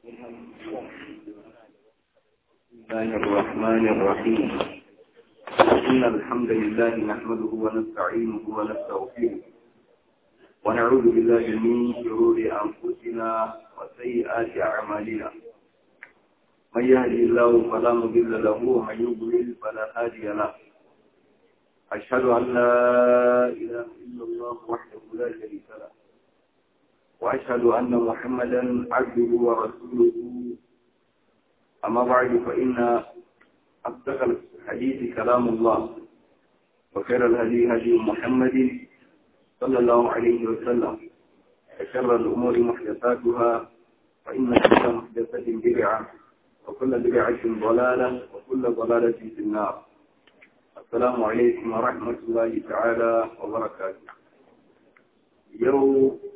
بسم الله الرحمن الرحيم. إن الحمد لله نحمده ونستعينه ونستغفره ونعوذ بالله من شرور أنفسنا وسيئات أعمالنا. من يهدي الله فلا مضل له ومن يضلل فلا هادي له. أشهد أن لا إله إلا الله وحده لا شريك له وأشهد أن محمدا عبده ورسوله. أما بعد فإن أصدق الحديث كلام الله وخير الهدي هدي محمد صلى الله عليه وسلم وشر الأمور محدثاتها فإن كل محدثة بدعة وكل بدعة ضلالة وكل ضلالة في النار. السلام عليكم ورحمة الله تعالى وبركاته. يوم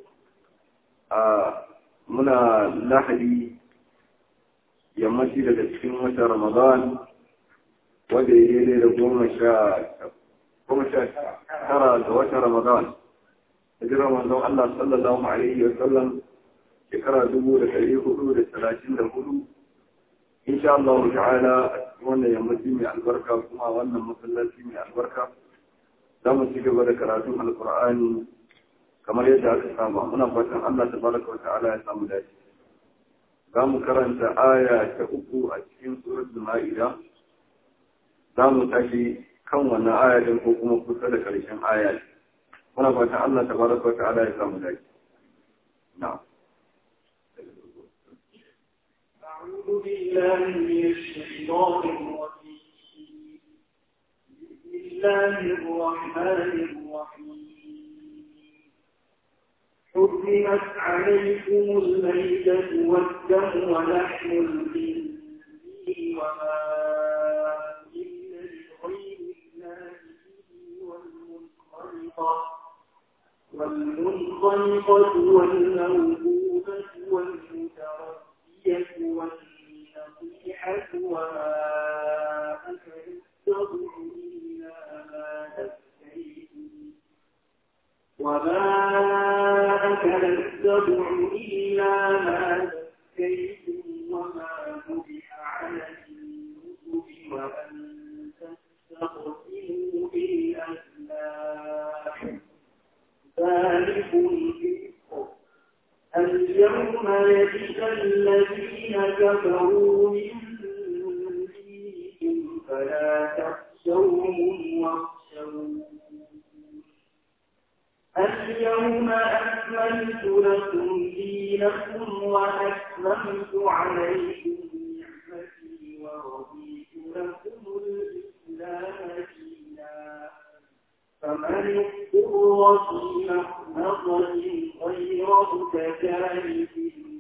منا لحدي yammaci daga cikin watan Ramadan wanda ya yi da goma sha tara ga watan Ramadan. Hijirar manzon Allah sallallahu alaihi wa sallam shekara 1434. Insha Allah ta'ala wannan yammaci mai albarka kuma wannan masallaci mai albarka za mu ci gaba da karatun Alƙur'ani kamar yadda aka saba. Muna fatan Allah tabaraka wa ta'ala ya samu dace. za mu karanta aya ta 3 a cikin suratul Ma'ida. Za mu tashi kan wannan aya din ko kuma kusa da karshen aya. Muna fatan Allah tabaraka wa ta'ala ya samu dace. Na'am. أعوذ بالله من الشيطان الرجيم. بسم الله الرحمن الرحيم. حرمت عليكم الميتة والدم ولحم الخنزير وما أهل لغير الله به والمنخنقة والموقوذة والمتردية والنصيحة وما أكل السبع إلا ما ذكيتم وما ذبح على النسب وأن تستقسموا بالأزلام ذلكم فسق. اليوم يئس الذين كفروا من دينكم فلا تخشوهم واخشون. اليوم أكملت لكم دينكم وأتممت عليكم نعمتي ورضيت لكم الإسلام دينا. فمن اضطر في مخمصة غير متجانف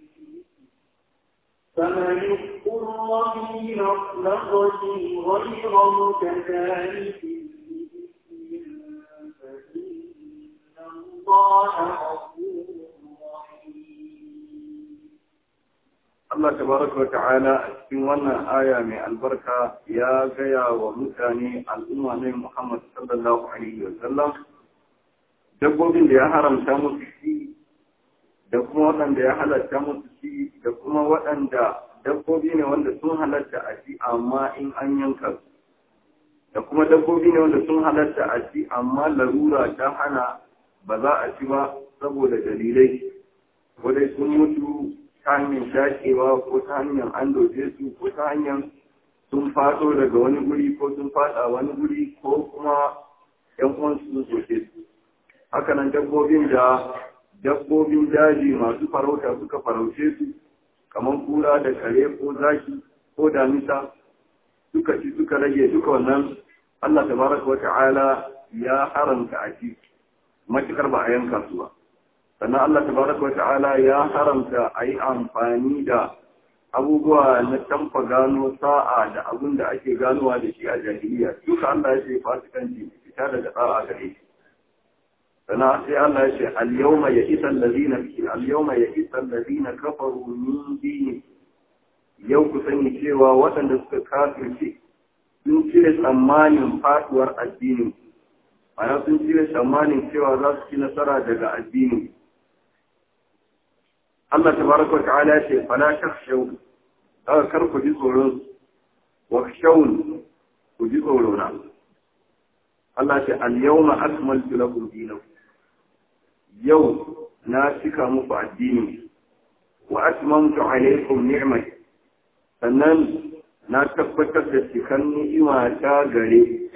Allah tabaraka wa ta'ala a cikin wannan aya mai albarka ya gaya wa mutane al'umma ne Muhammad sallallahu alaihi wa sallam dabbobin da ya haramta musu shi da kuma waɗanda ya halatta musu shi da kuma waɗanda dabbobi ne wanda sun halatta a shi amma in an yanka su da kuma dabbobi ne wanda sun halatta a shi amma larura ta hana ba za a ci ba saboda dalilai wadai sun mutu ta hanyar shakewa ko ta hanyar an doke su ko ta hanyar sun fado daga wani guri ko sun fada wani guri ko kuma yan uwansu sun soke su. Hakanan dabbobin daji masu farauta suka farauce su kamar kura da kare ko zaki ko damisa suka ci suka rage duka wannan Allah tabaraka wa ta'ala ya haramta a ci matukar ba a yanka su ba. Sannan Allah tabaraka wa ta'ala ya haramta a yi amfani da abubuwa na tamfa gano sa'a da abin da ake ganowa da shi a jahiliya. Duka Allah ya ce fasikanci fita daga sa'a gare shi. Sannan sai Allah ya ce al-yawma ya'isa allazina kafaru min dini. Yau ku sani cewa waɗanda suka kafirce sun cire tsammanin faduwar addinin. Ana sun cire tsammanin cewa za su ci nasara daga addinin. Allah tabaraka wa ta'ala ya ce fala takhshaw kar ku ji tsoron wa khshawun ku ji tsoro na Allah ce al-yawma akmaltu lakum dinakum yau na cika muku addini wa atmamtu alaykum ni'mati sannan na tabbatar da cikan ni'ima ta gare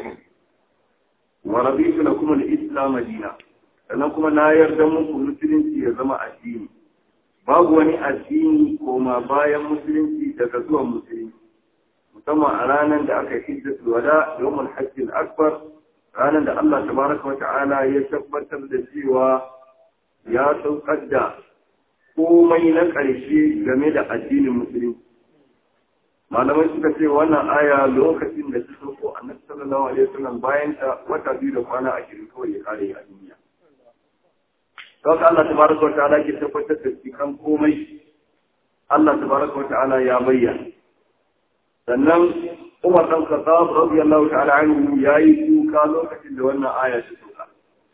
wa rabitu lakum al-islam dina sannan kuma na yarda muku musulunci ya zama addini babu wani addini koma bayan musulunci daga zuwan musulunci musamman a ranar da aka hijjatul wada yawmul hajjil akbar ranar da Allah tabaraka wa ta'ala ya tabbatar da cewa ya saukar da komai na ƙarshe game da addinin musulunci malamai suka ce wannan aya lokacin da ta sauko annabi sallallahu alaihi wasallam bayan ta wata 2 da kwana 20 kawai ya kare a duniya don Allah tabaraka wa ta'ala ke tabbatar da cikin komai Allah tabaraka wa ta'ala ya bayyana sannan Umar dan Khattab radiyallahu ta'ala anhu yayi kuka lokacin da wannan aya ta sauka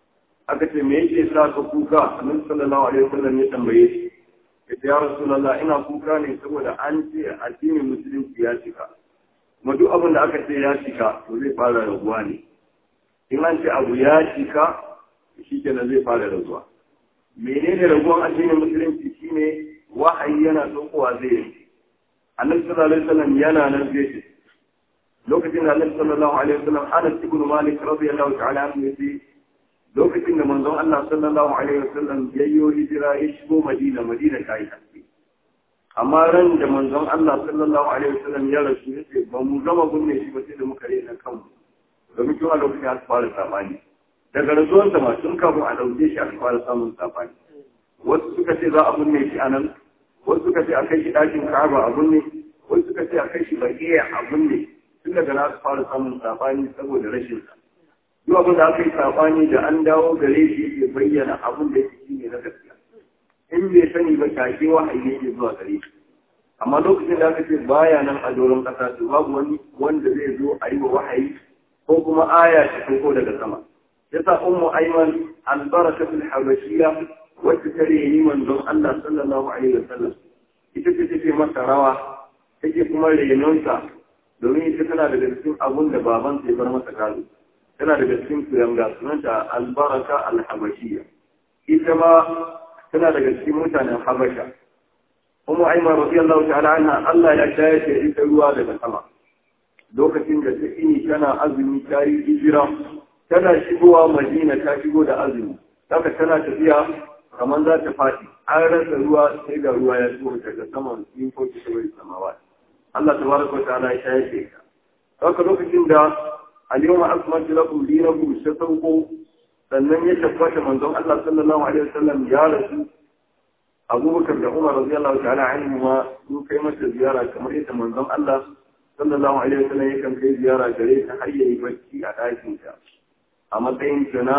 aka ce me yake sa ka kuka annabi sallallahu alaihi wasallam ya tambaye shi ya rasulullah ina kuka ne saboda an ce addinin musulunci ya cika kuma duk abin da aka ce ya cika to zai fara raguwa ne in an ce abu ya cika shi kenan zai fara raguwa menene raguwan addinin musulunci shine wahayi yana saukowa zai yi annabi sallallahu alaihi wasallam yana nan zai ce lokacin da annabi sallallahu alaihi wasallam Anas ibn Malik radiyallahu ta'ala anhu yace lokacin da manzon Allah sallallahu alaihi wasallam yayyo hijira ya shigo Madina ta yi haske amma ran da manzon Allah sallallahu alaihi wasallam ya rasu yace ba mu gama gunne shi ba sai da muka rena kanmu domin kuma lokacin ya fara sabani daga rasuwar ma tun kafin a dauke shi aka fara samun sabani wasu suka ce za a gunne shi anan wasu suka ce a kai shi dakin Ka'aba a gunne wasu suka ce a kai shi Baqiya a gunne tun daga na fara samun sabani saboda rashin sa duk abin da aka yi sabani da an dawo gare shi ya bayyana abin da yake ne na gaskiya in bai sani ba take wahayi ne zuwa gare shi amma lokacin da aka ce baya nan a doron kasa to babu wani wanda zai zo a yi wa wahayi ko kuma aya ta ko daga sama yasa ummu ayman al-barakatul habashiyya wacce ta reni manzon Allah sallallahu alaihi wasallam ita ce take masa rawa take kuma renonsa domin ita tana daga cikin abun da baban sai bar masa gado tana daga cikin kuyanga sunanta albaraka alhabashiyya ita ma tana daga cikin mutanen habasha ummu ayman radiyallahu ta'ala anha Allah ya shayar da ita ruwa daga sama lokacin da ta ini tana azumi ta yi hijira tana shigowa Madina ta shigo da azumi haka tana tafiya kamar za ta faɗi an rasa ruwa sai ga ruwa ya shigo daga saman yin foki saboda samawa Allah tabaraka wa ta'ala ya shayar da ita haka lokacin da اليوم أكملت لكم دينكم ستوقوا sannan ya tabbata manzon Allah sallallahu alaihi wasallam ya rasu Abubakar da Umar radiyallahu ta'ala anhu ma su kai masa ziyara kamar yadda manzon Allah sallallahu alaihi wasallam yakan kai ziyara gare ta har yayi bacci a ɗakin ta a matsayin tana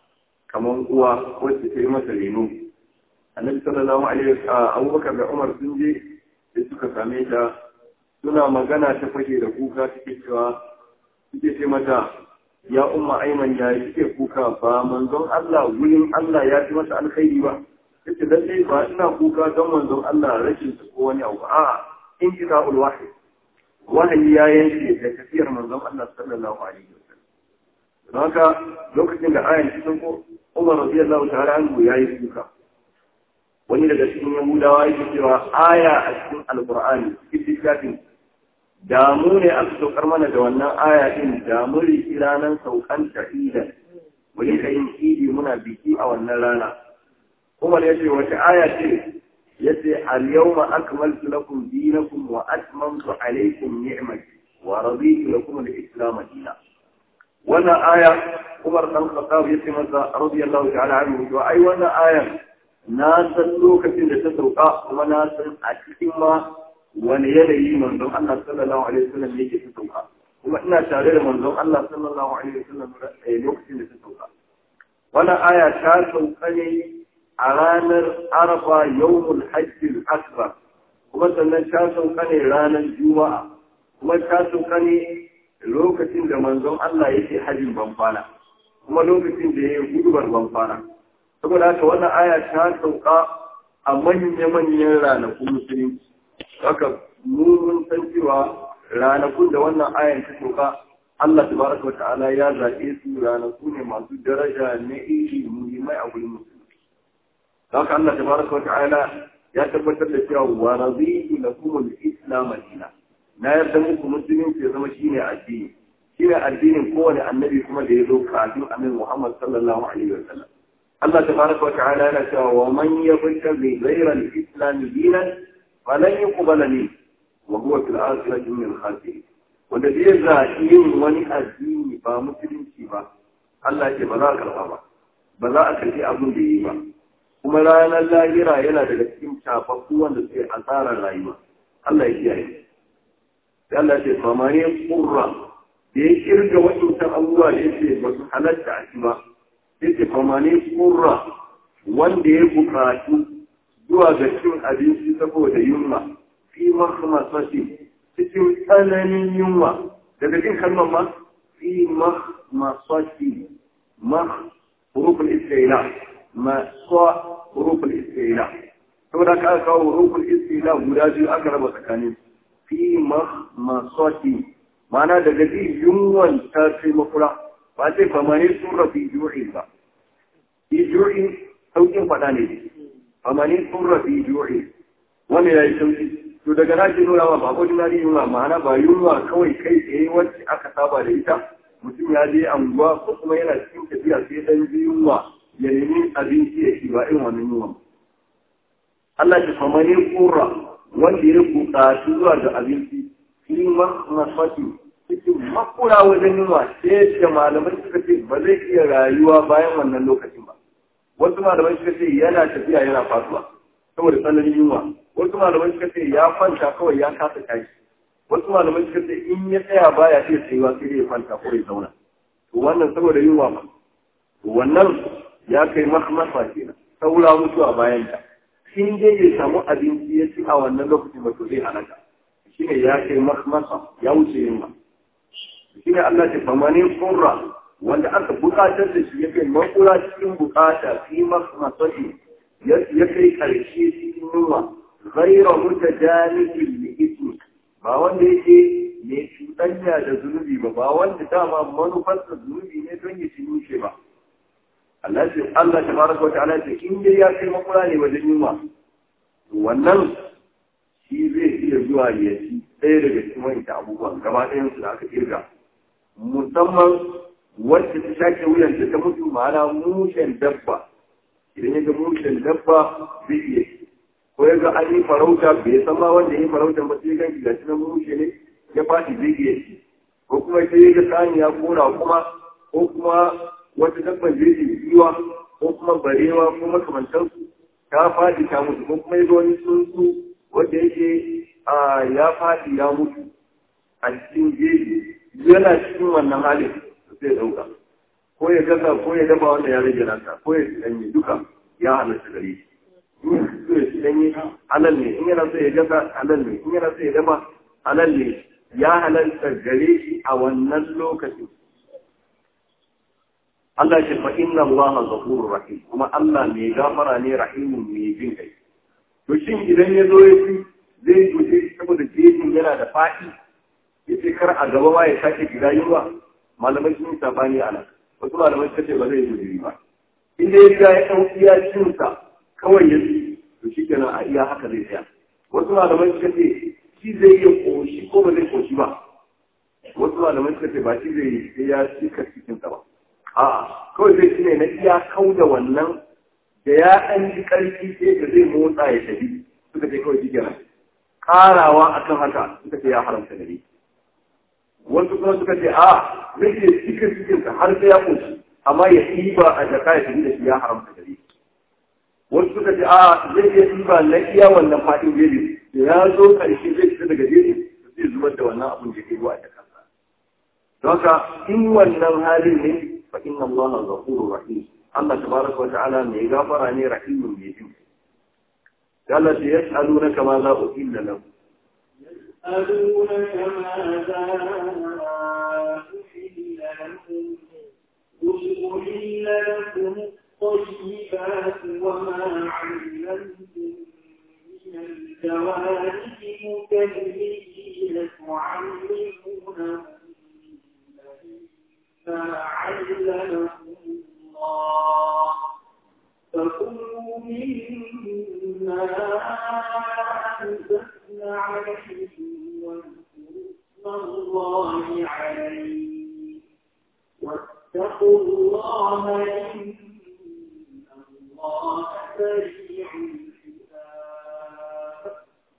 kamar uwa wacce ta yi masa reno Annabi sallallahu alaihi wasallam Abubakar da Umar sun je sai suka same ta suna magana ta fashe da kuka take cewa suke ce mata ya umma aiman ya suke kuka ba manzon Allah wurin Allah ya fi masa alkhairi ba yace lallai ba ina kuka don manzon Allah rashin su ko wani abu a in kira ulwahi wahayi ya yanke da tafiyar manzon Allah sallallahu alaihi wasallam don haka lokacin da ayan cikin ko Umar radiyallahu ta'ala anhu yayi kuka wani daga cikin Yahudawa yake cewa aya a cikin Alqur'ani cikin damu ne aka saukar mana da wannan aya din damu riki ranar saukan ta'idan wani ka yin idi muna biki a wannan rana Umar ya ce wata aya ce ya ce al-yawma akmaltu lakum dinakum wa atmamtu alaykum ni'mati wa raditu lakum al-islam dinan wannan aya Umar dan Khattab ya ce masa radiyallahu ta'ala anhu to ai wannan aya na san lokacin da ta sauka kuma na san a cikin ma wani yanayi manzon Allah sallallahu alaihi wasallam yake ta sauka kuma ina tare da manzon Allah sallallahu alaihi wasallam lokacin da ta sauka wannan aya ta sauka ne a ranar Arafa yawmul hajj al-akbar kuma sannan ta sauka ne ranar Juma'a kuma ta sauka ne lokacin da manzon Allah yake hajjin banfana kuma lokacin da yayi gudubar banfana saboda haka wannan aya ta sauka a manya-manyan ranakun musulunci. Haka mun san cewa ranakun da wannan ayan ta soka Allah tabaraka wa ta'ala ya zaɓe su ranaku ne masu daraja na iri muhimmai a gurin musulunci. Haka Allah tabaraka wa ta'ala ya tabbatar da cewa wa raditu lakum al-islam dinan. Na yarda muku musulunci ya zama shine addini. Shine addinin kowane annabi kuma da ya zo kafin annabi Muhammad sallallahu alaihi wa sallam. Allah tabaraka wa ta'ala yana cewa wa man yabtaghi ghayra al-islam dinan falan yuqbala minhu wa huwa fil akhirati min al-khasirin. Wanda zai zaɓi yin wani addini ba musulunci ba, Allah ya ce ba za a karɓa ba, ba za a karɓi abin da yi ba. Kuma ranar lahira yana daga cikin shafaffu wanda suke asarar rayuwa. Allah ya kiyaye. Sai Allah ya ce famane kurra da ya kirga waɗancan abubuwa da yake ba su halatta a ci ba. Sai ce famane kurra wanda ya buƙatu zuwa ga cin abinci saboda yunwa fi mahmasati cikin tsananin yunwa daga jin kalmar ma fi mahmasati huruful istila huruful istila saboda ka kawo huruful istila guda biyu aka raba tsakanin fi mahmasati ma'ana daga jin yunwan ta kai makura ba sai famane surra fi ju'in ba fi ju'in sauƙin faɗa ne famane surra fi ju'in wanda ya yi sauƙi to daga na ke nuna ba ordinary yunwa ma'ana ba yunwa kawai kai tsaye wacce aka saba da ita mutum ya je anguwa ko kuma yana cikin tafiya sai dan ji yunwa ya nemi abinci ya ci ba irin wannan yunwa Allah ya fama ne kura wanda ya buƙaci zuwa ga abinci fi masfati cikin makura wajen yunwa sai da malamai suka ce ba zai iya rayuwa bayan wannan lokacin ba wasu malamai suka ce yana tafiya yana fasuwa saboda tsananin yunwa wasu malamai suka ce ya kwanta kawai ya kasa tashi wasu malamai suka ce in ya tsaya baya iya tsayuwa sai ya kwanta ko ya zauna to wannan saboda yunwa ba to wannan ya kai mahmasa kenan saura mutuwa bayan ta in dai ya samu abinci ya ci a wannan lokacin ba to zai halaka shine ya kai mahmasa ya wuce yunwa shine Allah ya famane qurra wanda aka bukatar da shi yake makura cikin bukata fi mahmasati ya kai karshe cikin yunwa غير متجانب لإثم ba wanda yake ne cuɗanya da zunubi ba wanda dama manufarsa zunubi ne don ya ci nushe ba Allah tabaraka wa ta'ala ce in dai ya kai makura ne wajen yunwa wannan shi zai iya zuwa ya ci ɗaya daga cikin wani abubuwan gaba ɗayan su da aka kirga musamman wacce ta shaƙe wuyanta ta mutu ma'ana mushen dabba idan ya ga mushen dabba zai iya ci ko ya ga an yi farauta bai san ma wanda yi farauta ba sai ganki gashi na mushe ne ya fashi zai iya ci ko kuma sai ya ga sani ya kora ko kuma wata dabban zai ce yiwa ko kuma barewa ko makamantan su ta faɗi ta mutu ko kuma ya ga wani tsuntsu wanda yake ya faɗi ya mutu a cikin jeji yana cikin wannan halin sai dauka ko ya gasa ko ya dafa wanda ya rage nasa ko ya ɗanye duka ya halatta gare shi danyi halal ne in yana so ya gasa halal ne in yana so ya dafa halal ne ya halalta gare shi a wannan lokacin Allah ya fa inna Allah ghafurur rahim kuma Allah mai gafara ne rahimun mai jin kai to shin idan ya zo ya ci zai guje saboda jejin yana da faɗi yace kar a gaba ma ya sake gida yunwa malamai sun yi sabani a nan wasu malamai suka ce ba zai guje ba inda ya ga ya ɗauki ya cinsa kawai ya ci to shi kenan a iya haka zai tsaya wasu malamai suka ce shi zai iya koshi ko ba zai koshi ba wasu malamai suka ce ba shi zai yi ya cika cikinsa ba a kawai zai ci ne na iya kau da wannan da ya ɗan ji ƙarfi sai da zai motsa ya tafi suka ce kawai shi kenan ƙarawa akan haka suka ce ya haramta gari wasu kuma suka ce a zai iya cika cikinsa har sai ya koshi amma ya ɗiba a jaka ya tafi da shi ya haramta gari wasu suka ce a zai iya ɗiba na iya wannan faɗin jeji da ya zo ƙarshe zai fita daga jeji zai zubar da wannan abin da ke ruwa da kansa don haka in wannan halin ne fa inna Allah ghafurur rahim Allah tabaraka wa ta'ala mai gafara ne rahimun mai jin Allah ya yas'alunaka ma za uhilla lahum يسألونك ماذا أحل لكم قل أحل لكم الطيبات وما علمتم من الجوارح مكلفين تعلمونهن مما علمكم الله فكلوا مما أنزلنا عليكم واذكروا اسم الله عليه واتقوا الله إن الله سريع الحساب.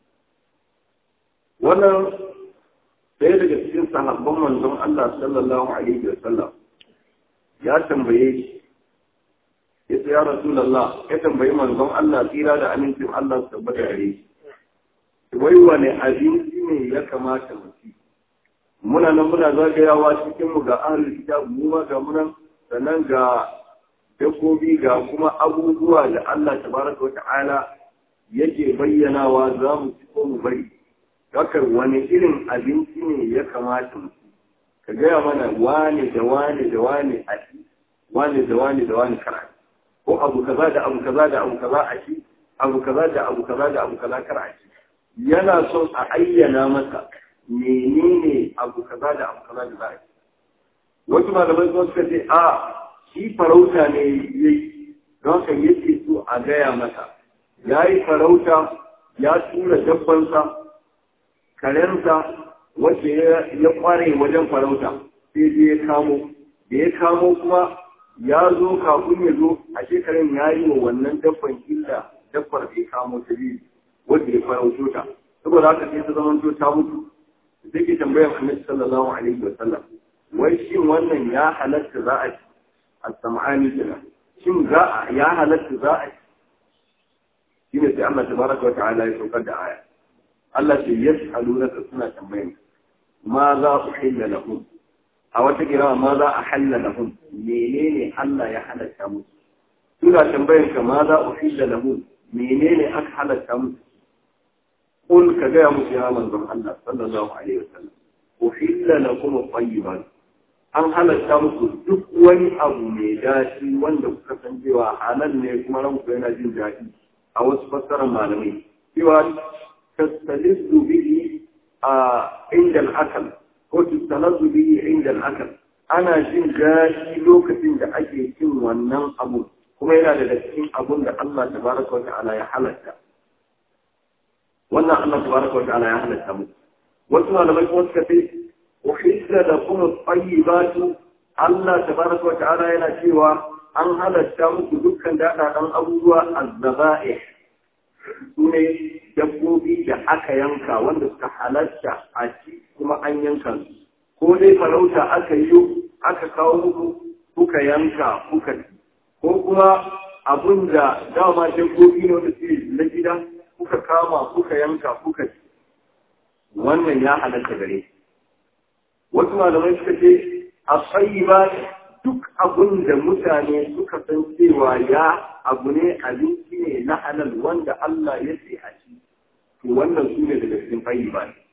wannan ɗaya daga cikin sahabban manzon Allah sallallahu alaihi wa sallam ya tambaye shi yace ya Rasulullah ya tambayi manzon Allah tsira da amincin Allah su tabbata gare shi wai wane abinci ne ya kamata mu ci muna nan muna zagayawa cikin mu ga ahlul kitab mu ma ga munan sannan ga dabbobi ga kuma abubuwa da Allah tabaraka wa ta'ala yake bayyanawa za mu ci ko mu bari haka wani irin abinci ne ya kamata mu ci ka gaya mana wane da wane da wane a ci wane da wane da wane kar ko abu kaza da abu kaza da abu kaza a ci abu kaza da abu kaza da abu kaza kar a ci yana son a ayyana masa menene abu kaza da abu kaza da za a ci wasu malamai sun suka ce a shi farauta ne yayi don kan yake so a gaya masa yayi farauta ya tura dabbansa karensa wacce ya kware wajen farauta sai je ya kamo da ya kamo kuma ya zo kafin ya zo a shekarun ya yi wa wannan dabban illa dabbar da ya kamo ta biyu wadda ya farauto ta saboda haka sai ta zamanto ta mutu sai ke tambayar annabi sallallahu alaihi wa sallam wai shin wannan ya halatta za a ci as-sam'ani kenan shin ya halatta za a ci shine sai Allah tabaraka wa ta'ala ya saukar da aya Allah ce yas'alunaka suna tambayan ma za uhilla lahum a wata kira ma za a halla lahum menene Allah ya halatta musu suna tambayan ka ma za uhilla lahum menene aka halatta musu qul ka ga musu ya manzon Allah sallallahu alaihi wasallam uhilla lakum at-tayyibat an halatta musu duk wani abu mai daɗi wanda kuka san cewa halal ne kuma ranku yana jin daɗi a wasu fassarar malamai cewa تستلذ به عند الأكل وتستلذ به عند الأكل أنا جن جاشي لوكة da ake cin wannan abu kuma yana daga cikin abun da Allah tabaraka wa ta'ala ya halatta wannan Allah tabaraka wa ta'ala ya halatta mu wasu malamai kuma suka ce uhilla lakum at-tayyibatu Allah tabaraka wa ta'ala yana cewa an halatta muku dukkan daɗaɗɗen abubuwa az-zaba'ih sune dabbobi da aka yanka wanda suka halatta a ci kuma an yanka su ko dai farauta aka yi aka kawo muku kuka yanka kuka ci ko kuma abun da dama dabbobi ne wanda suke na gida kuka kama kuka yanka kuka ci wannan ya halatta gare wasu malamai suka ce a tsayi ba duk abun da mutane suka san cewa ya abu ne abinci ne na halal wanda Allah ya ce a ci wannan su ne daga cikin tayyiba ne.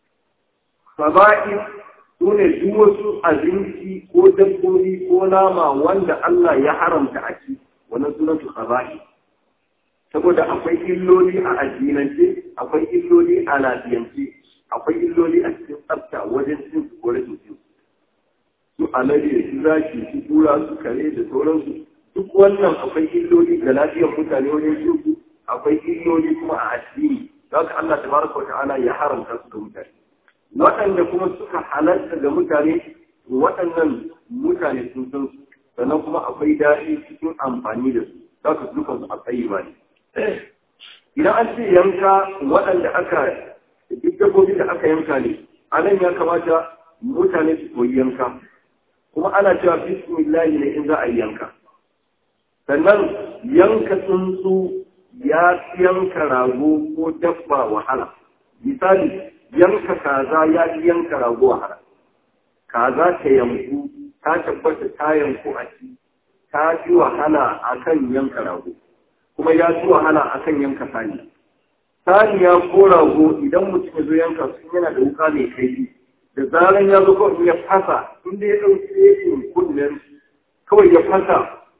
Saba'i su ne duk wasu abinci ko dabbobi ko nama wanda Allah ya haramta a ci, wannan sunan su saba'i. Saboda akwai illoli a addinance, akwai illoli a lafiyance, akwai illoli a cikin tsafta wajen cin su ko rashin cin su alade, su zaki, su kura, su kare da sauransu. Duk wannan akwai illoli ga lafiyar mutane wajen cin su, akwai illoli kuma a addini. Zaka Allah tabaraka wa ta'ala ya haramta su ga mutane. Waɗanda kuma suka halarta ga mutane, waɗannan mutane sun san su, sannan kuma akwai daɗi cikin amfani da su, zaka dukan su a tsayi ba ne. Idan an ce yanka waɗanda aka, duk dabbobi da aka yanka ne, a nan ya kamata mutane su koyi yanka, kuma ana cewa bismillahi ne in za a yi yanka. Sannan yanka tsuntsu ya yanka rago ko dabba wahala. Misali, yanka kaza ya yanka rago wahala. Kaza ta yanku, ta tabbata ta yanku a ci, ta fi wahala a kan yanka rago, kuma ya fi wahala a kan yanka sani. Sani ya ko rago idan mutum ya zo yanka sun yana da wuka mai kaifi, da zaran ya zo kawai ya fasa, inda ya ɗauki yankin kunnen kawai ya fasa,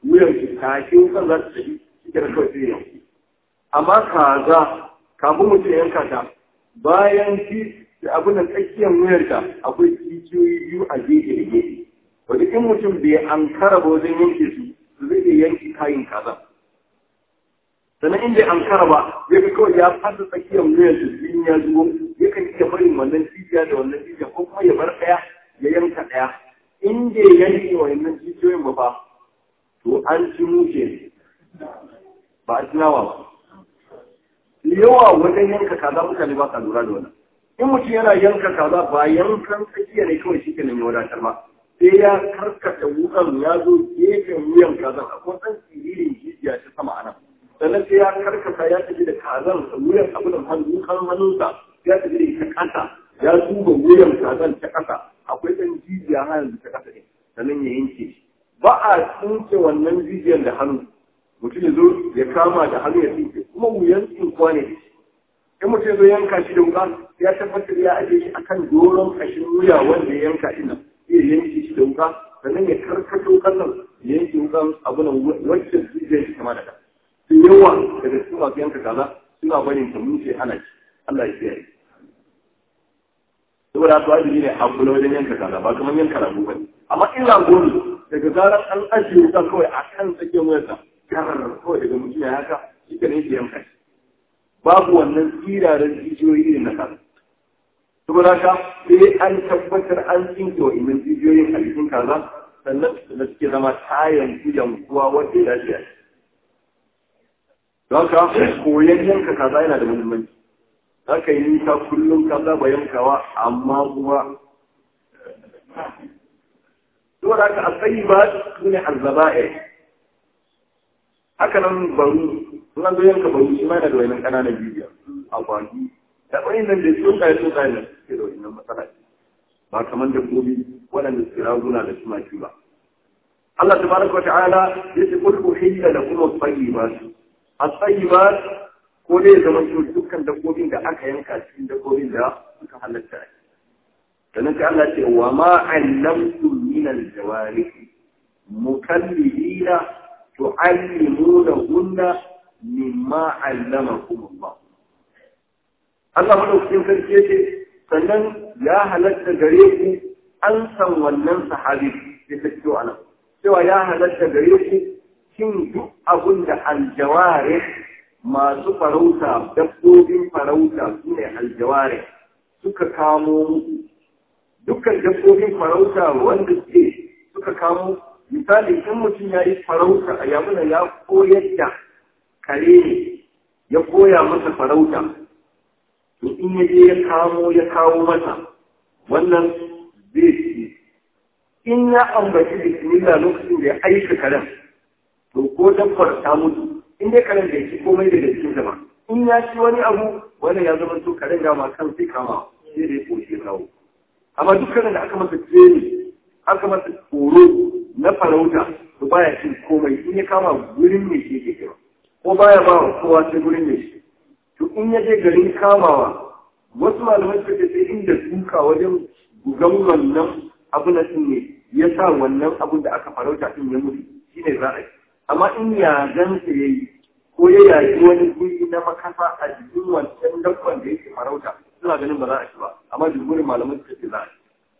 wuyan shi take wukan za ta tafi shi da kawai sai yanki. Amma kaza kafin mutum yanka ta bayan shi abin da tsakiyar wuyarta akwai jijiyoyi biyu a gefe da gefe. Wanda in mutum bai ankara ba wajen yanke su zai iya yanki kayan kaza. Sannan in bai ankara ba zai ga kawai ya fasa tsakiyar wuyarta jini ya zubo yakan iya barin wannan jijiya da wannan jijiya ko kuma ya bar ɗaya ya yanka ɗaya. In bai yanke wannan jijiyoyin ba to an ci mushe ba a tunawa ba. Yawa wajen yanka kaza mutane ba ka lura da wannan. In mutum yana yanka kaza ba yankan tsakiya ne kawai shi ke nan ya wadatar ba. Sai ya karkata wukan ya zo gefen wuyan kazan akwai ɗan siririn jijiya ta sama a nan. Sannan sai ya karkata ya tafi da kazan wuyan abin hannunsa ya tafi da ita ƙasa ya duba wuyan kazan ta ƙasa akwai ɗan jijiya hannun ta ƙasa ne sannan ya yanke shi. Ba a tsinke wannan jijiyar da hannu. Mutum ya zo ya kama da hannu ya tsinke kuma wuyan tsinkwa ne. In mutum ya zo yanka shi da wuka ya tabbatar ya ajiye shi akan doron kashin wuya wanda ya yanka shi nan zai yanke shi da wuka sannan ya karkato kannan ya yanke wukan abu nan wacce zai shi kama da ka. Sun yawa daga cikin masu yanka kaza suna barin ta mushe ana ci Allah ya kiyaye. Saboda haka wajibi ne a kula wajen yanka kaza ba kamar yanka rago ba ne. Amma in rago ne daga zarar an ajiye wuka kawai a kan tsakiyar wuyarsa kawai daga mutum ya haka shi ka ne shi yanka shi. Babu wannan tsiraren jijiyoyi irin na kaza. Saboda haka sai an tabbatar an tsinke wa imin jijiyoyin a jikin kaza sannan da suke zama tayan kujan kuwa wanda ya dace a shi. Don haka koyon yanka kaza yana da muhimmanci. Za ka yi nisa kullum kaza ba yankawa amma kuma saboda haka a tsayi ba su ne arzaba'ir. Haka nan baro an zo yanka baro shi ma yana da wani ƙananan jijiya a kwanci. Da wani nan da sun kayi nan suke da wannan matsala ba kamar dabbobi waɗanda suke raguna da tumaki ba. Allah tabaraka wa ta'ala ya ce kul uhilla lakum at-tayyibat. At-tayyibat ko dai zaman to dukkan dabbobin da aka yanka cikin dabbobin da suka halatta. Sannan sai Allah ce wa ma 'allamtum min al-jawarih mukallibina tu'allimunahunna mimma 'allamakum Allah. Allah madaukakin sarki ce sannan ya halatta gare ku an san wannan sahabi da ta fito a nan cewa ya halatta gare ku cin duk abin da aljaware masu farauta dabbobin farauta su ne aljaware suka kamo muku dukkan dabbobin farauta wanda suka kamo misali in mutum ya yi farauta a yamuna ya koyar da kare ne ya koya masa farauta in ya je ya kawo masa wannan zai ci in ya ambaci bismillah lokacin da ya aika karen to ko dabbar ta mutu in dai karen da ya ci komai da cikin ba in ya ci wani abu wannan ya zama to karen da ma kan sai kama sai da ya koshi kawo amma dukkanin da aka masa training aka masa horo na farauta to baya cin komai in ya kama gurin mai shi ke kira ko baya ba kowa sai gurin mai shi to in ya je garin kamawa wasu malamai suka ce inda duka wajen gugan wannan abu na ne ya sa wannan abun da aka farauta din ya mutu shine za a yi amma in ya gansa yayi ko ya yaki wani guri na makasa a jikin wancan dabban da yake farauta suna ganin ba za a ci ba amma jumhurin malamai suka ce za a ci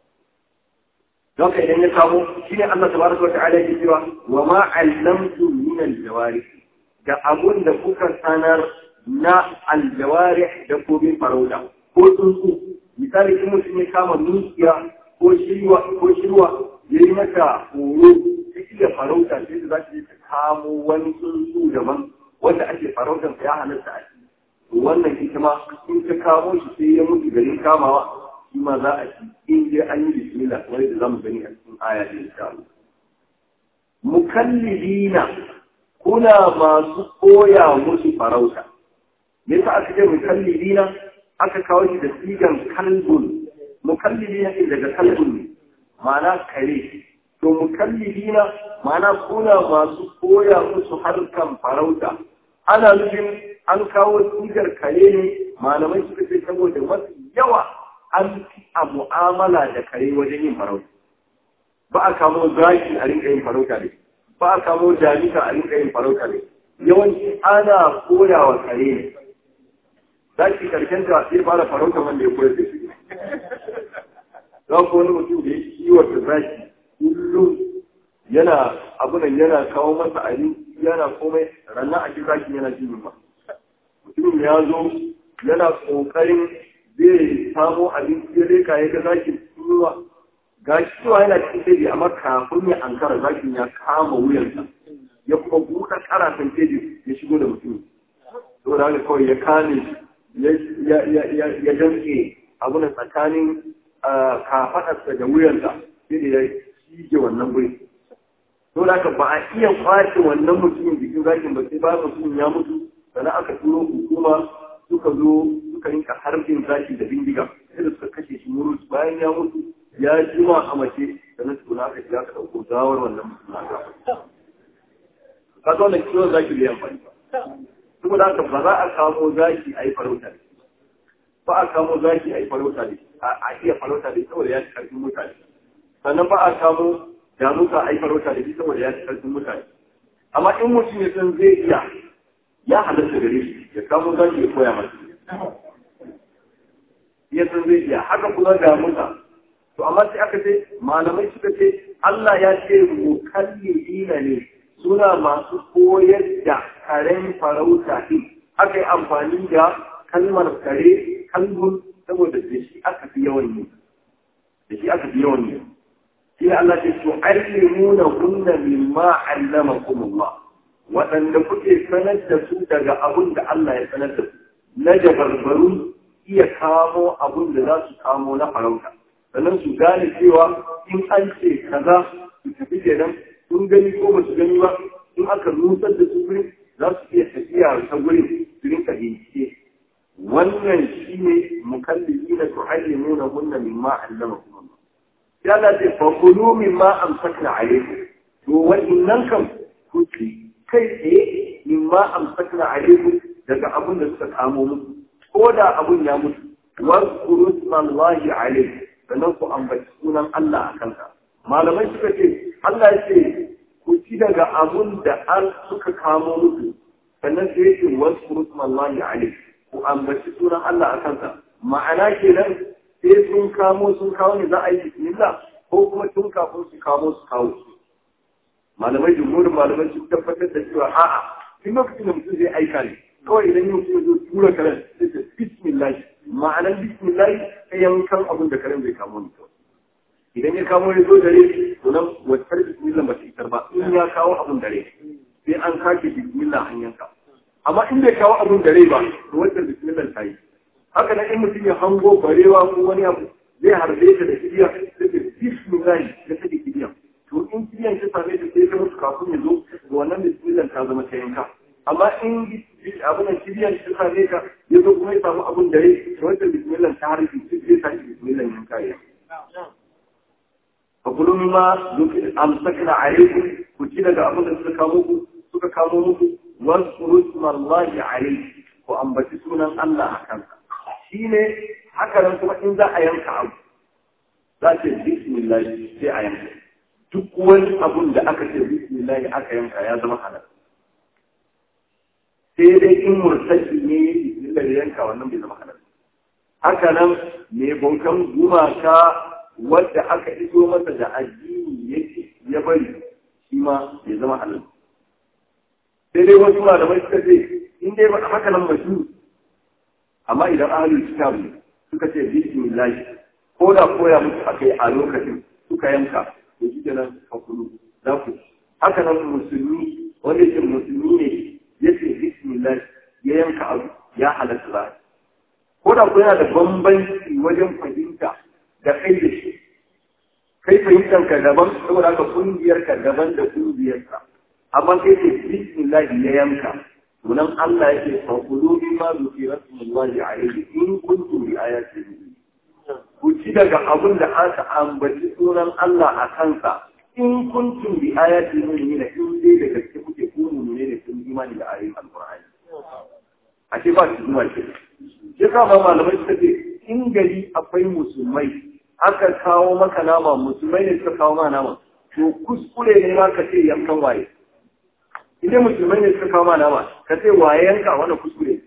don ka idan ya samu shine Allah tabaraka wa ta'ala yake cewa wa ma 'allamtum min al-jawarih da abun da kuka sanar na aljawari da kobin farauta ko tsuntsu misali in mutum ya kama nukiya ko shirwa ya yi mata horo ta iya farauta sai da za ta je ta kamo wani tsuntsu daban wanda ake farautar ya halatta a ciki wannan ita ma in ta kamo shi sai ya mutu garin kamawa shi ma za a ci in dai an yi bismillah wani da zamu gani a cikin aya da insha Allah mukallibina kuna masu koya musu farauta me yasa aka ce mukallibina aka kawo shi da sigan kalbun mukallibina ne daga kalbun ne ma'ana kare to mukallibina ma'ana kuna masu koya musu harkan farauta ana nufin an kawo sigar kare ne malamai suka ce saboda mafi yawa an fi a mu'amala da kare wajen yin farauta ba a kamo zaki a rinka yin farauta da shi ba a kamo jami'a a rinka yin farauta ne yawanci ana koya wa kare ne zaki karshen ta sai fara farauta wanda ya koyar da shi za ku wani mutum da ya kiwata zaki kullum yana abunan yana kawo masa abinci yana komai ranar a ji zaki yana jin yunwa mutumin ya zo yana kokarin zai samo abinci ya reka ya ga zakin yunwa ga shi cewa yana cikin teji amma kafin ya ankara zakin ya kama wuyansa ya kuma buɗe karatan teji ya shigo da mutum saboda haka kawai ya kame ya damke abuna tsakanin kafaɗarsa da wuyansa sai da ya shige wannan wuri saboda haka ba a iya kwace wannan mutumin jikin zakin ba sai ba mutumin ya mutu sannan aka turo hukuma suka zo suka rinka harbin zaki da bindiga sai da suka kashe shi murus bayan ya mutu ya jima a mace sannan su kuna aka shiga ka ɗauko gawar wannan mutum na gafa ka zo da kiwon zaki da yamma saboda haka ba za a kamo zaki a yi farauta da ba a kamo zaki a yi farauta da a iya farauta da saboda ya ci karfin mutane sannan ba a kamo damuka a yi farauta da saboda ya ci karfin mutane amma in mutum ya san zai iya ya halatta gare shi ya kamo zaki ya koya masa ya san zai iya haka kuma damuka to amma sai aka ce malamai suka ce Allah ya ce mukallidina ne suna masu koyar da karen farauta din aka yi amfani da kalmar kare kalbun saboda da shi aka fi yawan yi shi Allah ce to allimuna kunna mimma allamakumullah waɗanda kuke sanar da su daga abun da Allah ya sanar da su na jabarbarun iya kamo abun da za su kamo na farauta sannan su gane cewa in an ce kaza su tafi kenan sun gani ko ba su gani ba in aka nutsar da su gurin za su iya tafiya ta gurin su rinka bincike wannan shine mukallifina tu'allimuna hunna mimma allamakum Allah ya Allah ce fa kulu mimma amsakna alaykum to wannan kam ku ci kai tsaye mimma amsakna alaykum daga abun da suka kamo musu ko da abun ya mutu wazkuru ismallahi alayhi sannan ku ambaci sunan Allah a kanka malamai suka ce Allah ya ce ku ci daga abun da an suka kamo musu sannan sai ya ce wazkuru ismallahi alayhi ku ambaci sunan Allah a kanka ma'ana kenan sai sun kawo ne za a yi bismillah ko kuma tun kafin su kawo malamai jumhurin malamai su tabbatar da cewa a'a tun lokacin da mutum zai aika ne kawai idan yau mutum zo tura karen sai ta bismillah ma'anar bismillah sai yankan abin da karen zai kamo ni kawai idan ya kamo ya zo dare to nan wacce bismillah ba ta isar ba in ya kawo abin dare sai an sake bismillah an yanka amma in bai kawo abin dare ba to wacce bismillah ta yi haka nan in mutum ya hango barewa ko wani abu zai harbe ta da kibiya sai ta bismillah da take kibiya to in kibiyan ta same ta sai ta mutu kafin ya zo da wannan bismillah ta zama ta yanka amma in abin da kibiyan ta same ta ya zo kuma ya samu abin dare to wacce bismillah ta harbe sai ta yi bismillah yanka ya فكلوا مما أمسكنا عليكم كتير أبدا suka kamo muku واذكروا اسم الله عليه وأنبتسونا الله أكمل shine haka nan kuma in za a yanka abu za ce bismillah sai a yanka duk wani abun da aka ce bismillah aka yanka ya zama halal sai dai in murtaki ne bismillah ya yanka wannan bai zama halal haka nan mai bautan gumaka wadda aka iso masa da addini yake ya bari shi ma ya zama halal sai dai wasu malamai suka ce in dai ba haka nan mashi amma idan ahlul kitab suka ce bismillah ko da koya musu aka yi a lokacin suka yanka to shi kenan fakulu za ku haka nan musulmi wanda yake musulmi ne ya ce bismillah ya yanka abu ya halatta za ko da yana da bambanci wajen fahimta da kai da shi kai fahimtar ka daban saboda haka kungiyar ka daban da kungiyar ka amma kai ce bismillah ya yanka sunan Allah yake fakulu bima zukira rasulullahi alaihi in kuntum bi ayatihi ku ci daga abin da aka ambaci sunan Allah a kansa in kuntum bi ayatihi mu'minina in dai da gaske kuke ku mu'mine ne kun imani da ayoyin alqur'ani a ce ba su zuwa ce sai ka ba malamai suka ce in gari akwai musulmai aka kawo maka nama musulmai ne suka kawo ma nama to kuskure ne ma ka ce yankan waye. Idan musulmai ne suka kama nama ka ce waye yanka wannan kuskure.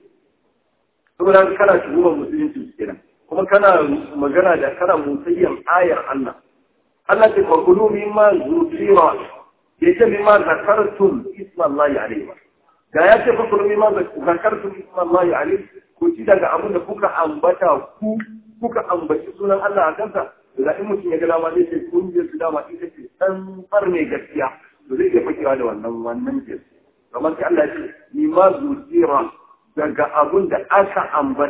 Saboda kana tuhumar musulunci kenan. Kuma kana magana da kana musayyan ayar Allah. Allah ce fa kulu mimma zukira yace mimma zakartum ismallahi alayhi. Da ya ce fa kulu mimma zakartum ismallahi alayhi ku ci daga abin da kuka ambata kuka ambaci sunan Allah a kansa. Da in mutum ya ga dama zai ce kun je su dama ita ce tsantsar ne gaskiya to zai iya fakewa da wannan ce. Kamar sai Allah ya ce mimma zukira daga abin da aka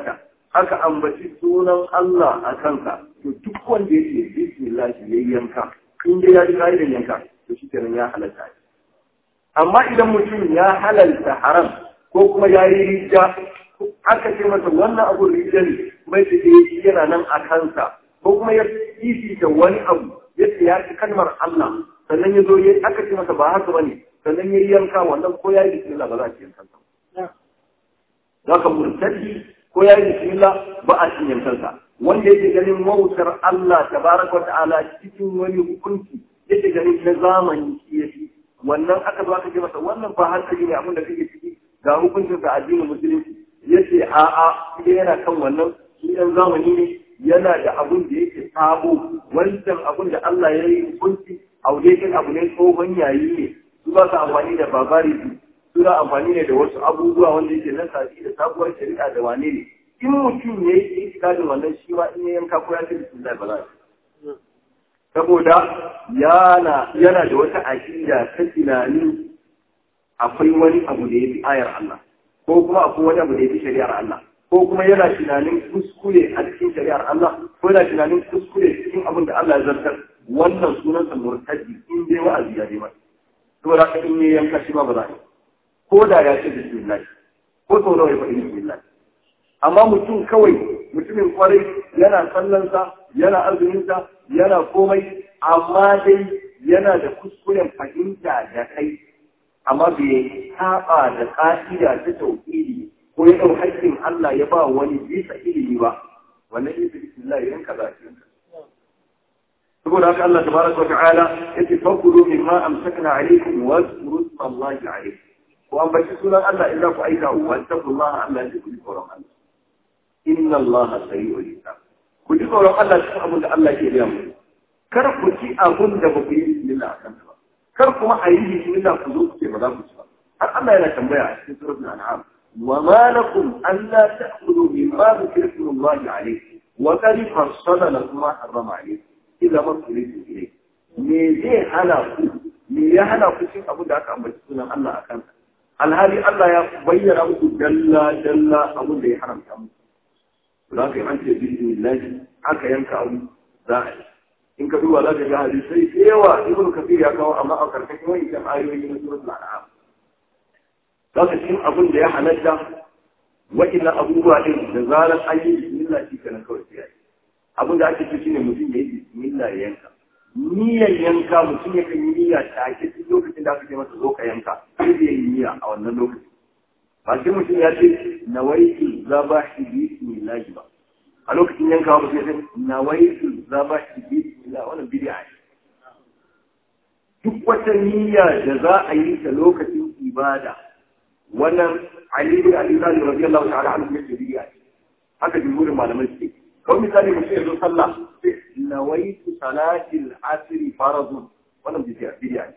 ambaci sunan Allah a kanka, to duk wanda yake bismillah ya yanka, in dai ya ji ka'idar yanka, to shi kenan ya halatta. Amma idan mutum ya halalta haram ko kuma ya yi rija, aka ce masa wannan abu rija ne, kuma ya ce yana nan a kansa, ko kuma ya fifita wani abu, yadda ya ci kalmar Allah, sannan ya zo aka ce masa ba haka bane, sannan ya yanka wannan ko ya yi bismillah ba za a ci yankan sa. Za ka murtaddi ko ya yi bismillah ba a cin yankansa. Wanda yake ganin wautar Allah tabaraka wa ta'ala cikin wani hukunci yake ganin na zamani shi yake wannan aka zo aka ce masa wannan ba hankali ne abin da kake ciki ga hukuncin sa addinin musulunci yace a'a idan yana kan wannan shi dan zamani ne yana da abin da yake sabo wancan abin da Allah ya yi hukunci audekin abu ne tsohon yayi ne su ba su amfani da babari suna amfani ne da wasu abubuwa wanda yake nan sabi da sabuwar shari'a da wane ne in mutum ya yi itikadin wannan shi ma in ya yanka ko ya ce bismillah ba za a saboda yana da wata aqida ta tunani akwai wani abu da ya fi ayar Allah ko kuma akwai wani abu da ya fi shari'ar Allah ko kuma yana tunanin kuskure a cikin shari'ar Allah ko yana tunanin kuskure cikin abin da Allah ya zartar wannan sunansa murtaddi in dai wa'azi ya je masa saboda haka in ya yanka shi ma ba za a ko da ya ce bismillah ko sau nawa ya faɗi bismillah amma mutum kawai mutumin kwarai yana sallansa yana azuminsa yana komai amma dai yana da kuskuren fahimta da kai amma bai saba da ka'ida ta tauhidi ko ya ɗau haƙƙin Allah ya ba wani bisa ilimi ba wannan isa bismillah ya yanka za shi saboda haka Allah tabaraka wa ta'ala yace fakulu mimma amsakna alaykum wa zkuru Allah alaykum ko an bashi sunan Allah illa ku aika wa taqullaha Allah ya kuli tsoron Allah inna Allah sari'ul hisab ku ji tsoron Allah cikin abin da Allah ke riya mu kar ku ci abin da ba ku yi bismillah akan ba kar kuma a yi bismillah ku zo ku ce ba za ku ci ba har Allah yana tambaya a cikin suratul an'am wa ma lakum alla ta'kulu mimma dhikra Allah alayhi wa qad fassala lakum ma harrama alaykum illa ma tulidu ilayhi me zai hana ku me ya hana ku cin abin da aka ambaci sunan Allah akan alhali Allah ya bayyana muku dalla abin da ya haramta muku za ka yi an ce bismillah aka yanka abu za a yi in ka duba za ka ga hadisai da yawa ibn kafir ya kawo amma a karkashin wa'incan ayoyi na suratul an'am za ka cikin abin da ya halatta wa'innan abubuwa din da zarar an yi bismillah shi kenan kawai sai ya yi abin da ake ce shine mutum ya yi bismillah ya yanka niyyar yanka mutum ya kan yi niyya ta ake cikin lokacin da aka ce masa zo ka yanka sai da yi niyya a wannan lokacin ba sai mutum ya ce nawaitu zabahi bismillah ba a lokacin yankawa mutum ya ce nawaitu zabahi bismillah wannan bid'a ne duk wata niyya da za a yi ta lokacin ibada wannan Ali bin Abi Talib radiyallahu ta'ala anhu yake bid'a ne haka jumhurin malamai suke kawai misali mutum ya zo sallah sai nawaitu salatil asri faradun wannan bid'a ne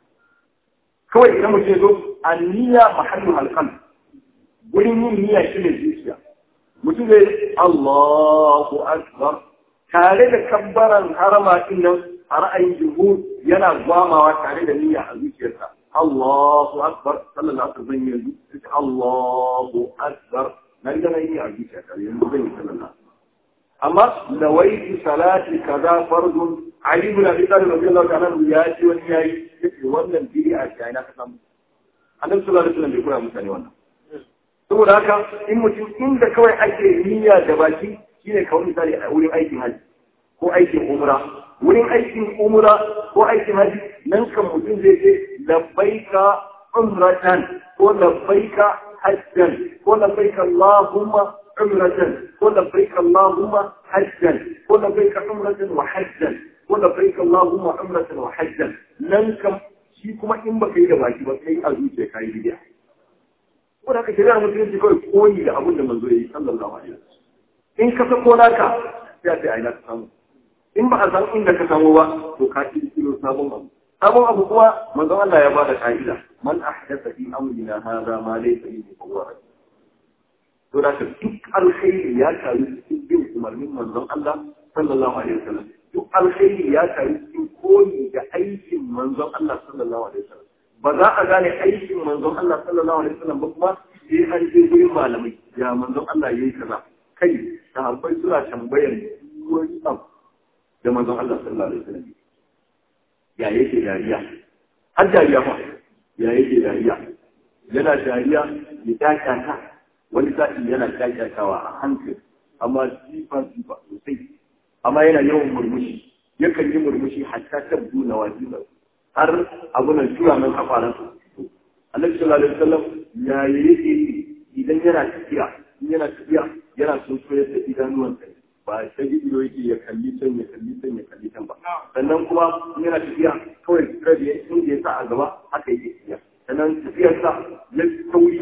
kawai idan mutum ya zo an-niyya mahallu al-qalb wurin yin niyya shi ne zuciya mutum zai Allahu Akbar tare da kabbaran harama din nan a ra'ayin jumhur yana gwamawa tare da niyya a zuciyarsa Allahu Akbar sallallahu alaihi wasallam yanzu sai Allahu Akbar nan da niyya a zuciyarsa yanzu zan yi sallallahu amma nawaitu salati kaza fardun Ali ibn Abi Talib radiyallahu ta'ala ya ce wani yayi yake wannan bid'a ce ina ka samu Annabi sallallahu alaihi wasallam bai koya mutane wannan saboda haka in mutum inda kawai ake niyya da baki shine kawai misali a wurin aikin haji ko aikin umra wurin aikin umra ko aikin haji nan kan mutum zai ce labbaika umratan ko labbaika hajjan ko labbaika Allahumma umratan ko labbaika Allahumma hajjan ko labbaika umratan wa hajjan ko labbaika Allahumma umratan wa hajjan wannan kam shi kuma in baka yi da baki ba kai a zuciya kai bidiya ko da ka shirya musulunci kawai koyi da abin da manzo yayi sallallahu alaihi wasallam in ka sako naka sai a ce ai na ka samu in ba a san inda ka samu ba to ka kilo sabon abu kuma manzon Allah ya bada ka'ida man ahdatha fi amrina hadha ma laysa fihi fawwa to da duk alkhairi ya taru cikin bin umarnin manzon Allah sallallahu alaihi wasallam duk alkhairi ya taru cikin koyi da aikin manzon Allah sallallahu alaihi wasallam ba za a gane aikin manzon Allah sallallahu alaihi wasallam ba kuma sai an je gurin malamai ya manzon Allah yayi kaza kai sahabbai suna tambayar wani abu da manzon Allah sallallahu alaihi wasallam ya yake dariya har dariya fa ya yake dariya yana dariya ya dakata wani sa'i yana dakatawa a hankali amma sifa sosai amma yana yawan murmushi yakan yi murmushi hatta tabbu na wajiba har abunan tura nan kafaran su Allah sallallahu alaihi wasallam ya yake idan yana tafiya yana so soyar da idanuwansa ba ta gidiyo yake ya kalli can ba sannan kuma yana tafiya kawai kai ya inda ya sa a gaba haka yake tafiya sannan tafiyarsa ya sauri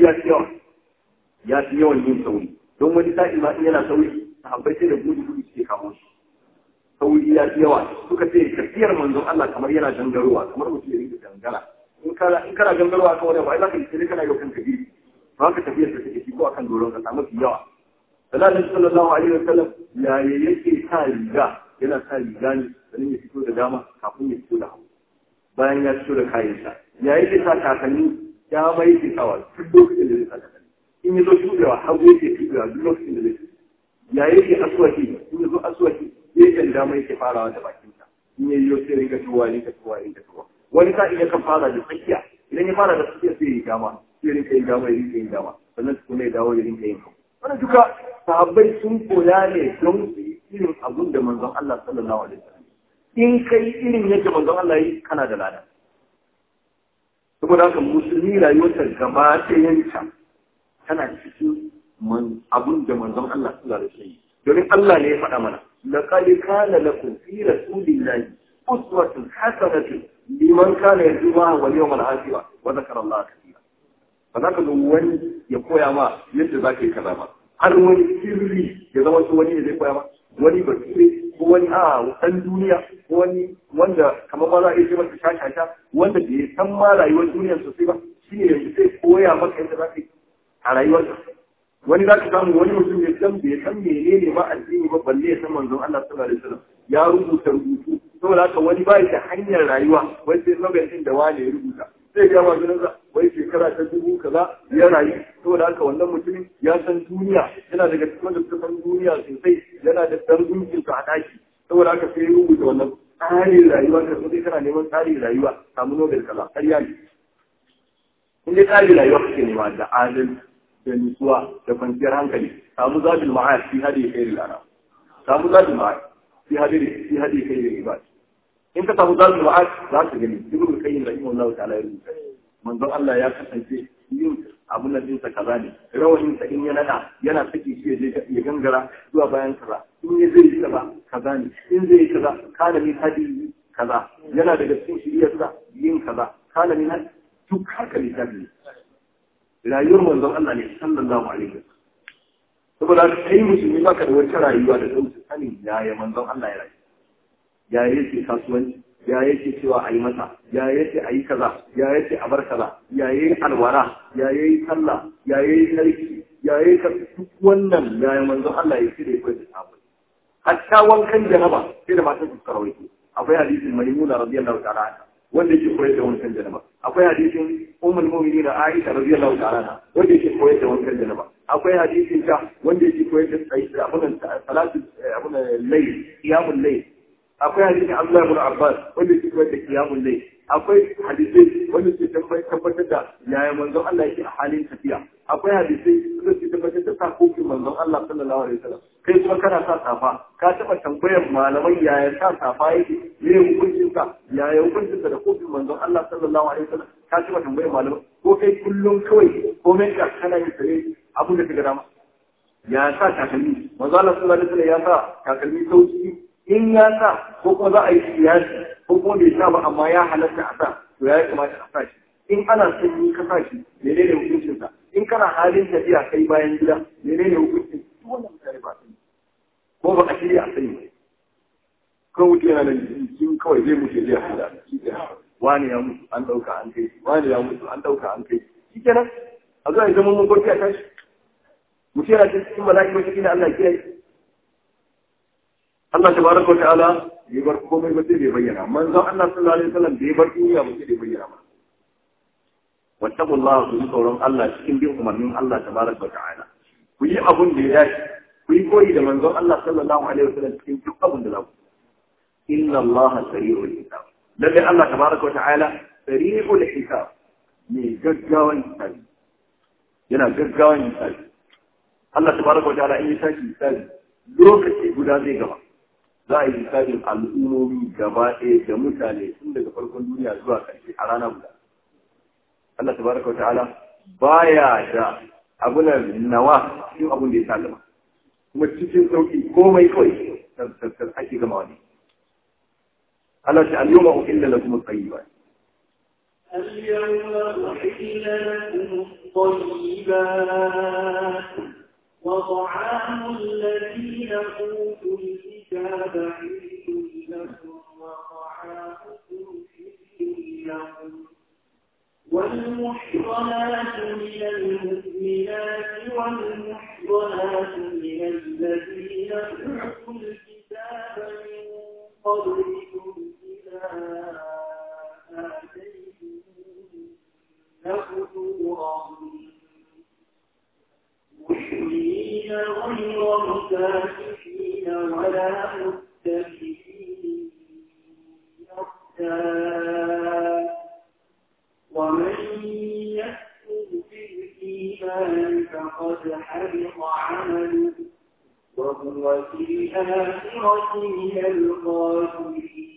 ya fi yawan yin sauri don wani sa'i ma in yana sauri sahabbai sai da gudu suke kamo shi sauri ya fi yawa suka ce tafiyar manzon Allah kamar yana gangarowa kamar mutum ya rinka gangara in kana gangarowa kan wani ba ai zaka yi sai kana yau kanka gidi ba ka tafiyar da take ko akan doron ka samu yawa Sallallahu sallallahu alaihi wasallam ya yake sa riga yana sa riga ne sannan ya fito da dama kafin ya fito da hagu bayan ya fito da kayansa ya yake sa kakanni ya mai yake sawa duk lokacin da zai sa kakanni in ya zo shudewa hagu yake fitowa duk lokacin da zai fito ya yake aswaki in ya zo aswaki yake da dama yake farawa da bakinsa in ya yi yau sai rinka tuwa wani sa'i ya kan fara da tsakiya idan ya fara da tsakiya sai ya yi dama sai ya rinka yin dama sannan tukuna ya dawo ya rinka yin hagu wannan duka sahabbai sun koya ne don su yi irin abun da manzon Allah sallallahu alaihi wasallam in kai irin yadda manzon Allah yi kana da lada saboda haka musulmi rayuwarsa gaba ɗayanta tana cikin abun da manzon Allah sallallahu alaihi wasallam domin Allah ne ya faɗa mana laqad kana lakum fi rasulillahi uswatun hasanatun liman kana yarju Allah wal yawmal akhir wa dhakara Allah kathira ba za ka zo wani ya koya ma yadda za ka yi kaza ba har wani sirri ya zama su wani ne zai koya ma wani bature ko wani ɗan duniya ko wani wanda kamar ma za a iya ce masa shashasha wanda bai san ma rayuwar duniyar sosai ba shi ne yanzu zai koya maka yadda za ka yi a rayuwarsa wani za ka samu wani mutum ya san bai san menene ma addini ba balle ya san manzon Allah sallallahu alaihi wasallam ya rubuta rubutu saboda haka wani ba da hanyar rayuwa wai sai lokacin da wani ya rubuta sai ga maganarsa wai shekara ta 2000 kaza ya rayu saboda haka wannan mutumin ya san duniya yana daga cikin da suka san duniya sosai yana da darbin sa a daki saboda haka sai rubuta wannan tsarin rayuwa ka sai kana neman tsarin rayuwa samu Nobel kaza ƙarya ne in dai tsarin rayuwa kake nema da adalci da nutsuwa da kwanciyar hankali samu zabil ma'ad fi hadi khairil anam samu zabil ma'ad fi hadi khairil ibad in ka samu zabil ma'ad za ka gani ibnu qayyim rahimahullahu ta'ala ya rubuta manzon Allah ya kasance yin abun nan dinsa kaza ne rawanin sa in ya nada yana saki shi ya gangara zuwa bayan kaza in ya zai kaza kaza ne in zai kaza kana min hadi kaza yana daga cikin shiriyarsa yin kaza kana min hadi duk haka ne tabi rayuwar manzon Allah ne sallallahu alaihi wasallam saboda kai musulmi baka da wata rayuwa da dauki sanin yaya manzon Allah ya rayu ya yake kasuwanci ya yake cewa a yi masa ya yake a yi kaza ya yake a bar kaza ya yi alwara ya yi sallah ya yi sarki ya yi duk wannan ya yi manzon Allah ya shirya kai da sabu hatta wankan janaba sai da matan su karawaito akwai hadisin maimuna radiyallahu ta'ala anha wanda yake koyar da wankan janaba akwai hadisin ummul mu'minin Aisha radiyallahu ta'ala anha wanda yake koyar da wankan janaba akwai hadisin ta wanda yake koyar da abunan salatu abunan layl qiyamul layl akwai hadisin Abdullah ibn Abbas wanda yake koyar da qiyamul layl akwai hadisi wanda ke tabbatar da yaya manzon Allah yake a halin tafiya akwai hadisi wanda ke tabbatar da sakokin manzon Allah sallallahu alaihi wasallam kai kuma kana sa safa ka taba tambayar malamai yaya sa safa yake ne hukuncin sa yaya hukuncin sa da kofin manzon Allah sallallahu alaihi wasallam ka taba tambayar malamai ko kai kullum kawai ko mai ka kana yin sare abin da kaga dama ya sa takalmi manzon Allah sallallahu alaihi wasallam ya sa takalmi sauki in ya sa ko kuma za a yi siyasi ko ko kuma bai sha ba amma ya halatta a sa to ya kamata a sa shi. In ana sanyi ka sa shi menene hukuncinsa? In kana halin tafiya kai bayan gida menene hukuncin? Wannan mutane ba sani ko ba a shirya a sani ba. Ko mutum yana da jikin kawai zai mutu zai hada shi kenan. Wani ya mutu an ɗauka an kai shi, wani ya mutu an ɗauka an kai shi kenan. A zuwa ya zama mun gwarfi a tashi. Mutum yana cikin bala'i wata kila Allah kiyaye. Allah tabaraka wa ta'ala bai bar komai ba sai bai bayyana. Manzon Allah sallallahu alaihi wasallam bai bar duniya ba sai bai bayyana ba. Wattaqullaha ku tsoron Allah cikin bin umarnin Allah tabaraka wa ta'ala. Ku yi abun da ya dace. Ku yi koyi da manzon Allah sallallahu alaihi wasallam cikin duk abun da za ku. Inna Allah sari'ul hisab. Lalle Allah tabaraka wa ta'ala sari'ul hisab. Ne gaggawan hisabi. Yana gaggawan hisabi. Allah tabaraka wa ta'ala in ya tashi hisabi lokaci guda zai gaba. Za a yi hisabin al'ummomi gaba ɗaya da mutane tun daga farkon duniya zuwa ƙarshe a rana guda. Allah tabaraka wa ta'ala baya da abunan nawa cikin abun da ya sa gaba. Kuma cikin sauƙi komai kawai tattar ake gama wani. Allah ta al-yawma uhilla lakum at-tayyibat. اليوم أحل لكم الطيبات وطعام الذين أوتوا الكتاب حل لكم وطعامكم حل لهم والمحصنات من المؤمنات والمحصنات من الذين أوتوا الكتاب من قبلكم إذا آتيتموهن أجورهن محسنين غير مسافحين ولا متخذين أخدان ومن يكفر بالإيمان فقد حبط عمله وهو في الآخرة من الخاسرين.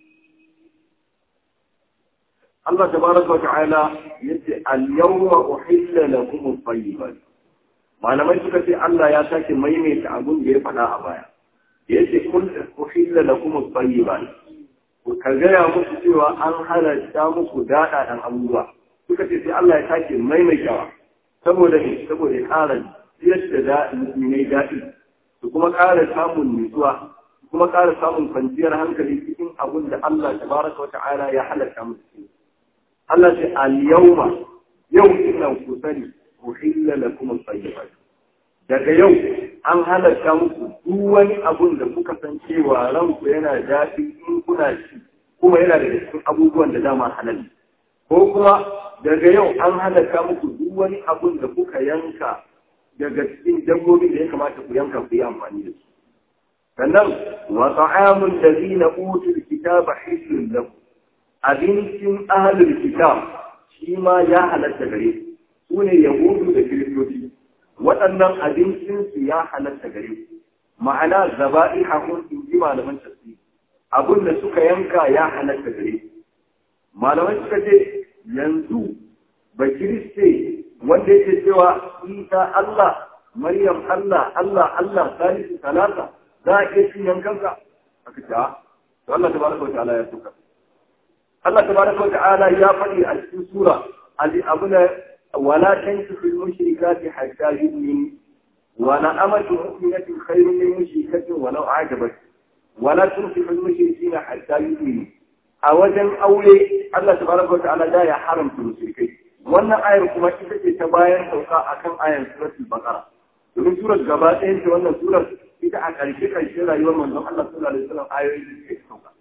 الله تبارك وتعالى يقول اليوم أحل لكم الطيبات. malamai suka ce Allah ya sake maimaita abun da ya faɗa a baya. Yace kun uhilla lakum at-tayyibat. Ka gaya musu cewa an halatta muku daɗaɗan abubuwa. Suka ce sai Allah ya sake maimaitawa saboda ne saboda ƙara yadda da mu'minai daɗi su kuma ƙara samun nutsuwa kuma ƙara samun kwanciyar hankali cikin abun da Allah tabaraka wa ta'ala ya halatta musu. Allah ce al-yawma yau ina ku sani uhilla lakum at-tayyibat. Daga yau an halatta muku duk wani abun da kuka san cewa ranku yana daɗi in kuna ci kuma yana da cikin abubuwan da dama halal. Ko kuma daga yau an halatta muku duk wani abun da kuka yanka daga cikin dabbobin da ya kamata ku yanka ku yi amfani da su. Sannan wa ta'amul ladina utul kitaba hillun lakum. Abincin ahlul kitab shi ma ya halatta gare ku. Su ne Yahudu da Kiristoci, waɗannan abincinsu ya halatta gare su, ma'ana zaba'i hakun in ji malaman tafsiri, abin da suka yanka ya halatta gare su. Malaman suka ce yanzu ba Kiriste wanda yake cewa Isa Allah, Maryam Allah, Allah, Salisu Talata, za a iya cin yankanka? Aka ce, to Allah tabaraka wa ta'ala ya suka. Allah tabaraka wa ta'ala ya faɗi a cikin sura, ولا تنكحوا المشركات حتى يؤمنوا ولا أمة مؤمنة خير من مشركة ولو أعجبت ولا تنكحوا المشركين حتى يؤمنوا أوجن أولي الله تبارك وتعالى لا يحرم في المشركين وأن آية كما تتباين توقع أكم آية سورة البقرة ومن سورة جبائن وأن سورة إذا أكاريك الشيء يوم من الله صلى الله عليه وسلم آية توقع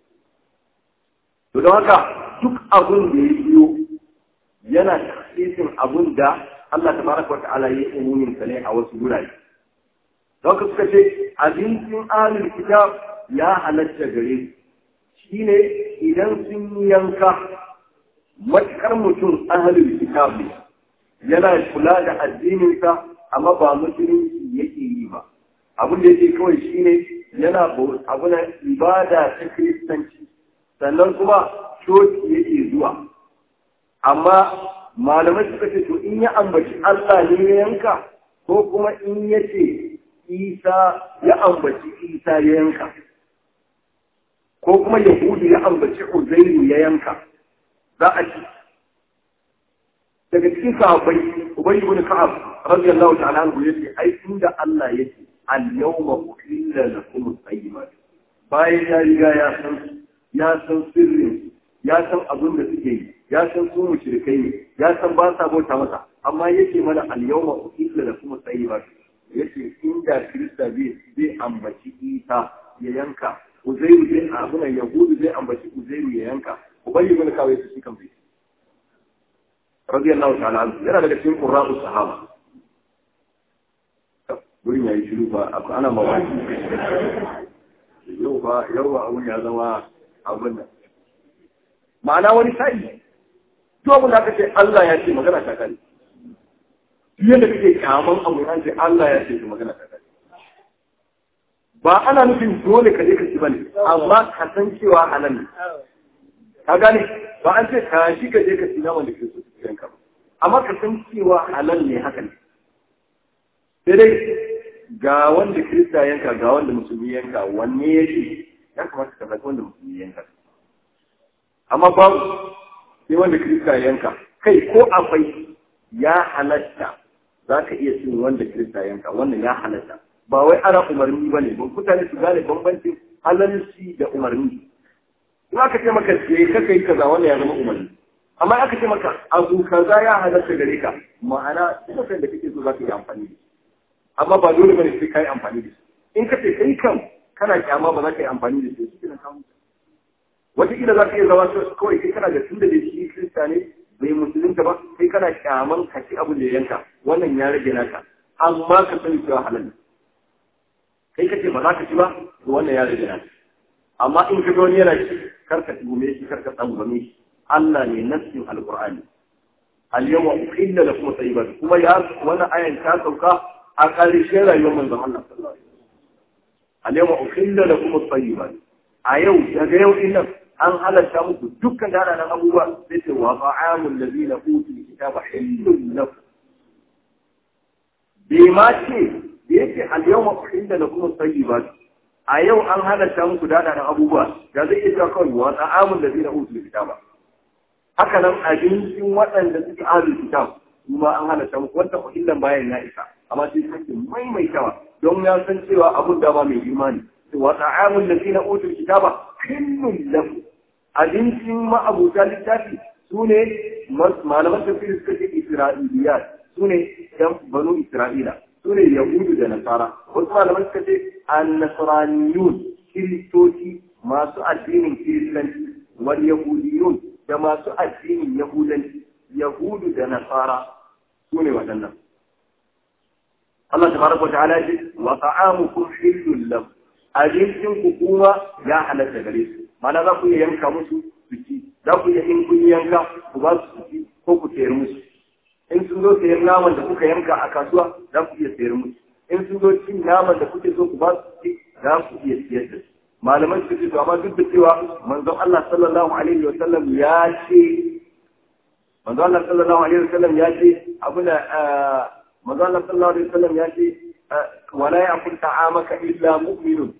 ودوكا duk abun da ya biyo yana tafsirin abun da Allah tabaraka wa ta'ala ya yi umumin sa ne a wasu gurare. Don ka suka ce abincin ahlul kitab ya halatta gare shi ne idan sun yanka matukar mutum ahlul kitab ne yana kula da addinin sa amma ba musulunci yake yi ba. Abin da yake kawai shine yana abuna ibada ta kiristanci sannan kuma coci yake zuwa. Amma malamai suka ce to in ya ambaci Allah ne ya yanka ko kuma in ya ce Isa ya ambaci Isa ya yanka. ko kuma Yahudu ya ambaci Uzairu ya yanka za a ci. Daga cikin sahabbai Ubay ibn Ka'ab radiyallahu ta'ala anhu yace ai inda Allah yake al-yawma uhilla lakum at-tayyibat, bayan ya riga ya san sirrin, ya san abin da suke yi, ya san su mushrikai ne, ya san ba sa bauta masa, amma yake mana al-yawma uhilla lakum at-tayyibat. Yace inda Kirista zai ambaci Isa ya yanka, Uzairu zai abuna Yahudu zai ambaci Uzairu ya yanka, Ubay ibn Ka'ab yace shi kan bai radiyallahu ta'ala anhu yana daga cikin qurra'us sahaba. Gurin yayi shiru ba ana mawaki yau ba abun ya zama abun nan. Ma'ana wani sai to mun da kace Allah ya ce magana ta kare, yadda kake kyaman abu ran ce Allah ya ce magana ta kare. Ba ana nufin dole ka je ka ci bane, amma ka san cewa halal ne. Ka gane ba an ce ka shi ka je ka ci naman da ke so cikin ka, amma ka san cewa halal ne haka ne. Sai dai ga wanda Kirista yanka ga wanda Musulmi yanka, wanne yake ya kamata ka zaɓi wanda Musulmi yanka. Amma babu sai wanda Kirista yanka, kai ko akwai ya halatta za ka iya cin wanda Kirista yanka, wannan ya halatta. Ba wai ana umarni ba ne, mutane su gane bambancin halalci da umarni. In aka ce maka sai ka kai kaza wannan ya zama umarni, amma aka ce maka abu kaza ya halatta gare ka, ma'ana duk da kake so za ka yi amfani da shi, amma ba dole bane sai ka yi amfani da shi. In ka ce kai kan kana kyama ba za ka yi amfani da shi, shi ne samu wataƙila za ka iya zama kawai kai kana da tunda da shi Kirista ne bai musulunta ba, kai kana kyaman ka ci abu da yanka, wannan ya rage naka, amma ka sani cewa halal ne. Kai ka ce ba za ka ci ba, to wannan ya rage naka. Amma in ka ga wani yana ci, karka tume shi, karka tsangwame shi. Allah ne nassin Alƙur'ani. Al-yawma uhilla lakum at-tayyibat, kuma ya wannan ayan ta sauka a ƙarshen rayuwar manzon Allah sallallahu alaihi wasallam. Al-yawma uhilla lakum at-tayyibat. A yau daga yau din nan an halatta muku dukkan daranan abubuwa, sai ce wa ta'amul ladina utul kitaba hillun lakum. Bai ma ce da yake al-yawma uhilla lakum at-tayyibat, a yau an halatta muku dadanan abubuwa, da zai iya cewa kawai wa ta'amul ladina utul kitaba. Haka nan abincin waɗanda suke ahlul kitab kuma an halatta muku, wanda uhillan bayan ya isa, amma sai sake maimaitawa don ya san cewa abun da ba mai imani. Wa ta'amul ladina utul kitaba hillun lakum. Abincin ma'abuta littafi sune malaman tafsir suka ce Isra'iliyat, sune yan banu Isra'ila, sune Yahudu da Nasara. Wasu malaman suka ce an-nasraniyun, kiristoci masu addinin kiristanci, wal yahudiyun da masu addinin yahudanci, Yahudu da Nasara sune waɗannan. Allah tabaraka wa ta'ala ya ce wa ta'amukum hillun lakum. Abincin ku kuma ya halatta gare su, mana za ku iya yanka musu su ci, za ku iya in kun yanka ku ba su ci ko ku sayar musu. In sun zo sayar naman da kuka yanka a kasuwa za ku iya sayar musu. In sun zo cin naman da kuke so ku ba su ci za ku iya siyar da su. Malaman su ce to amma duk da cewa manzon Allah sallallahu alaihi wa sallam ya ce manzon Allah sallallahu alaihi wa sallam ya ce abuna manzon Allah sallallahu alaihi wa sallam ya ce wala ya'kul ta'amaka illa mu'minun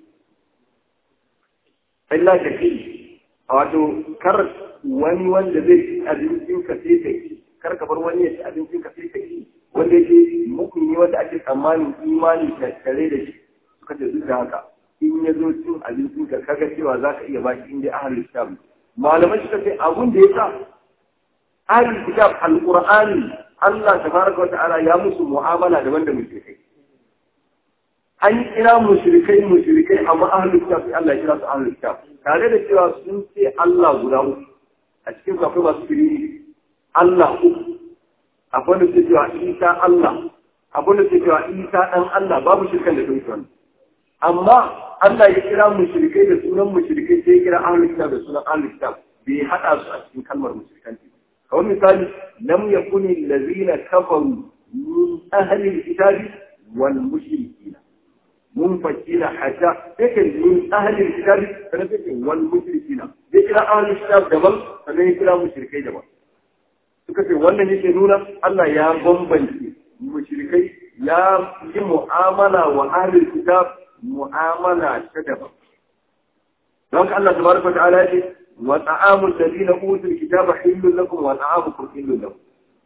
illa shaki. Wato kar wani wanda zai ci abincin ka sai ka ci, kar ka bar wani ya ci abincin ka sai ka ci, wanda yake mu'mini wanda ake tsammanin imani tare da shi. Suka ce duk da haka in ya zo cin abincin ka kaga cewa za ka iya baki inda ahlul kitab. Malamai suka ce abun da yasa ahlul kitab alqur'ani Allah tabaraka wa ta'ala ya musu mu'amala daban da mushrikai. An kira mushrikai amma ahlul kitab sai Allah ya kira su ahlul kitab, tare da cewa sun ce Allah guda uku, a cikin akwai masu firiri Allah uku, akwai da su cewa Isa Allah, akwai da su cewa Isa dan Allah, babu shirkan da kai wannan. Amma Allah ya kira mushrikai da sunan mushrikai, sai ya kira ahlul kitab da sunan ahlul kitab, bai hada su a cikin kalmar mushrikanci. Kawai misali lam yakuni allazina kafaru min ahli alkitabi wal mushrikina منفكين حتى لكن من أهل الكتاب فنفكين والمشركين ذكر أهل الكتاب جبل فنذكر مشركي جبل سكتي وانا يشنون الله يا بمبنسي مشركي يا معاملة وأهل الكتاب معاملة شجبة. don Allah tabaraka wa ta'ala ya ce wa ta'amul ladina utul kitaba hillun lakum wa ta'amukum hillun lahum.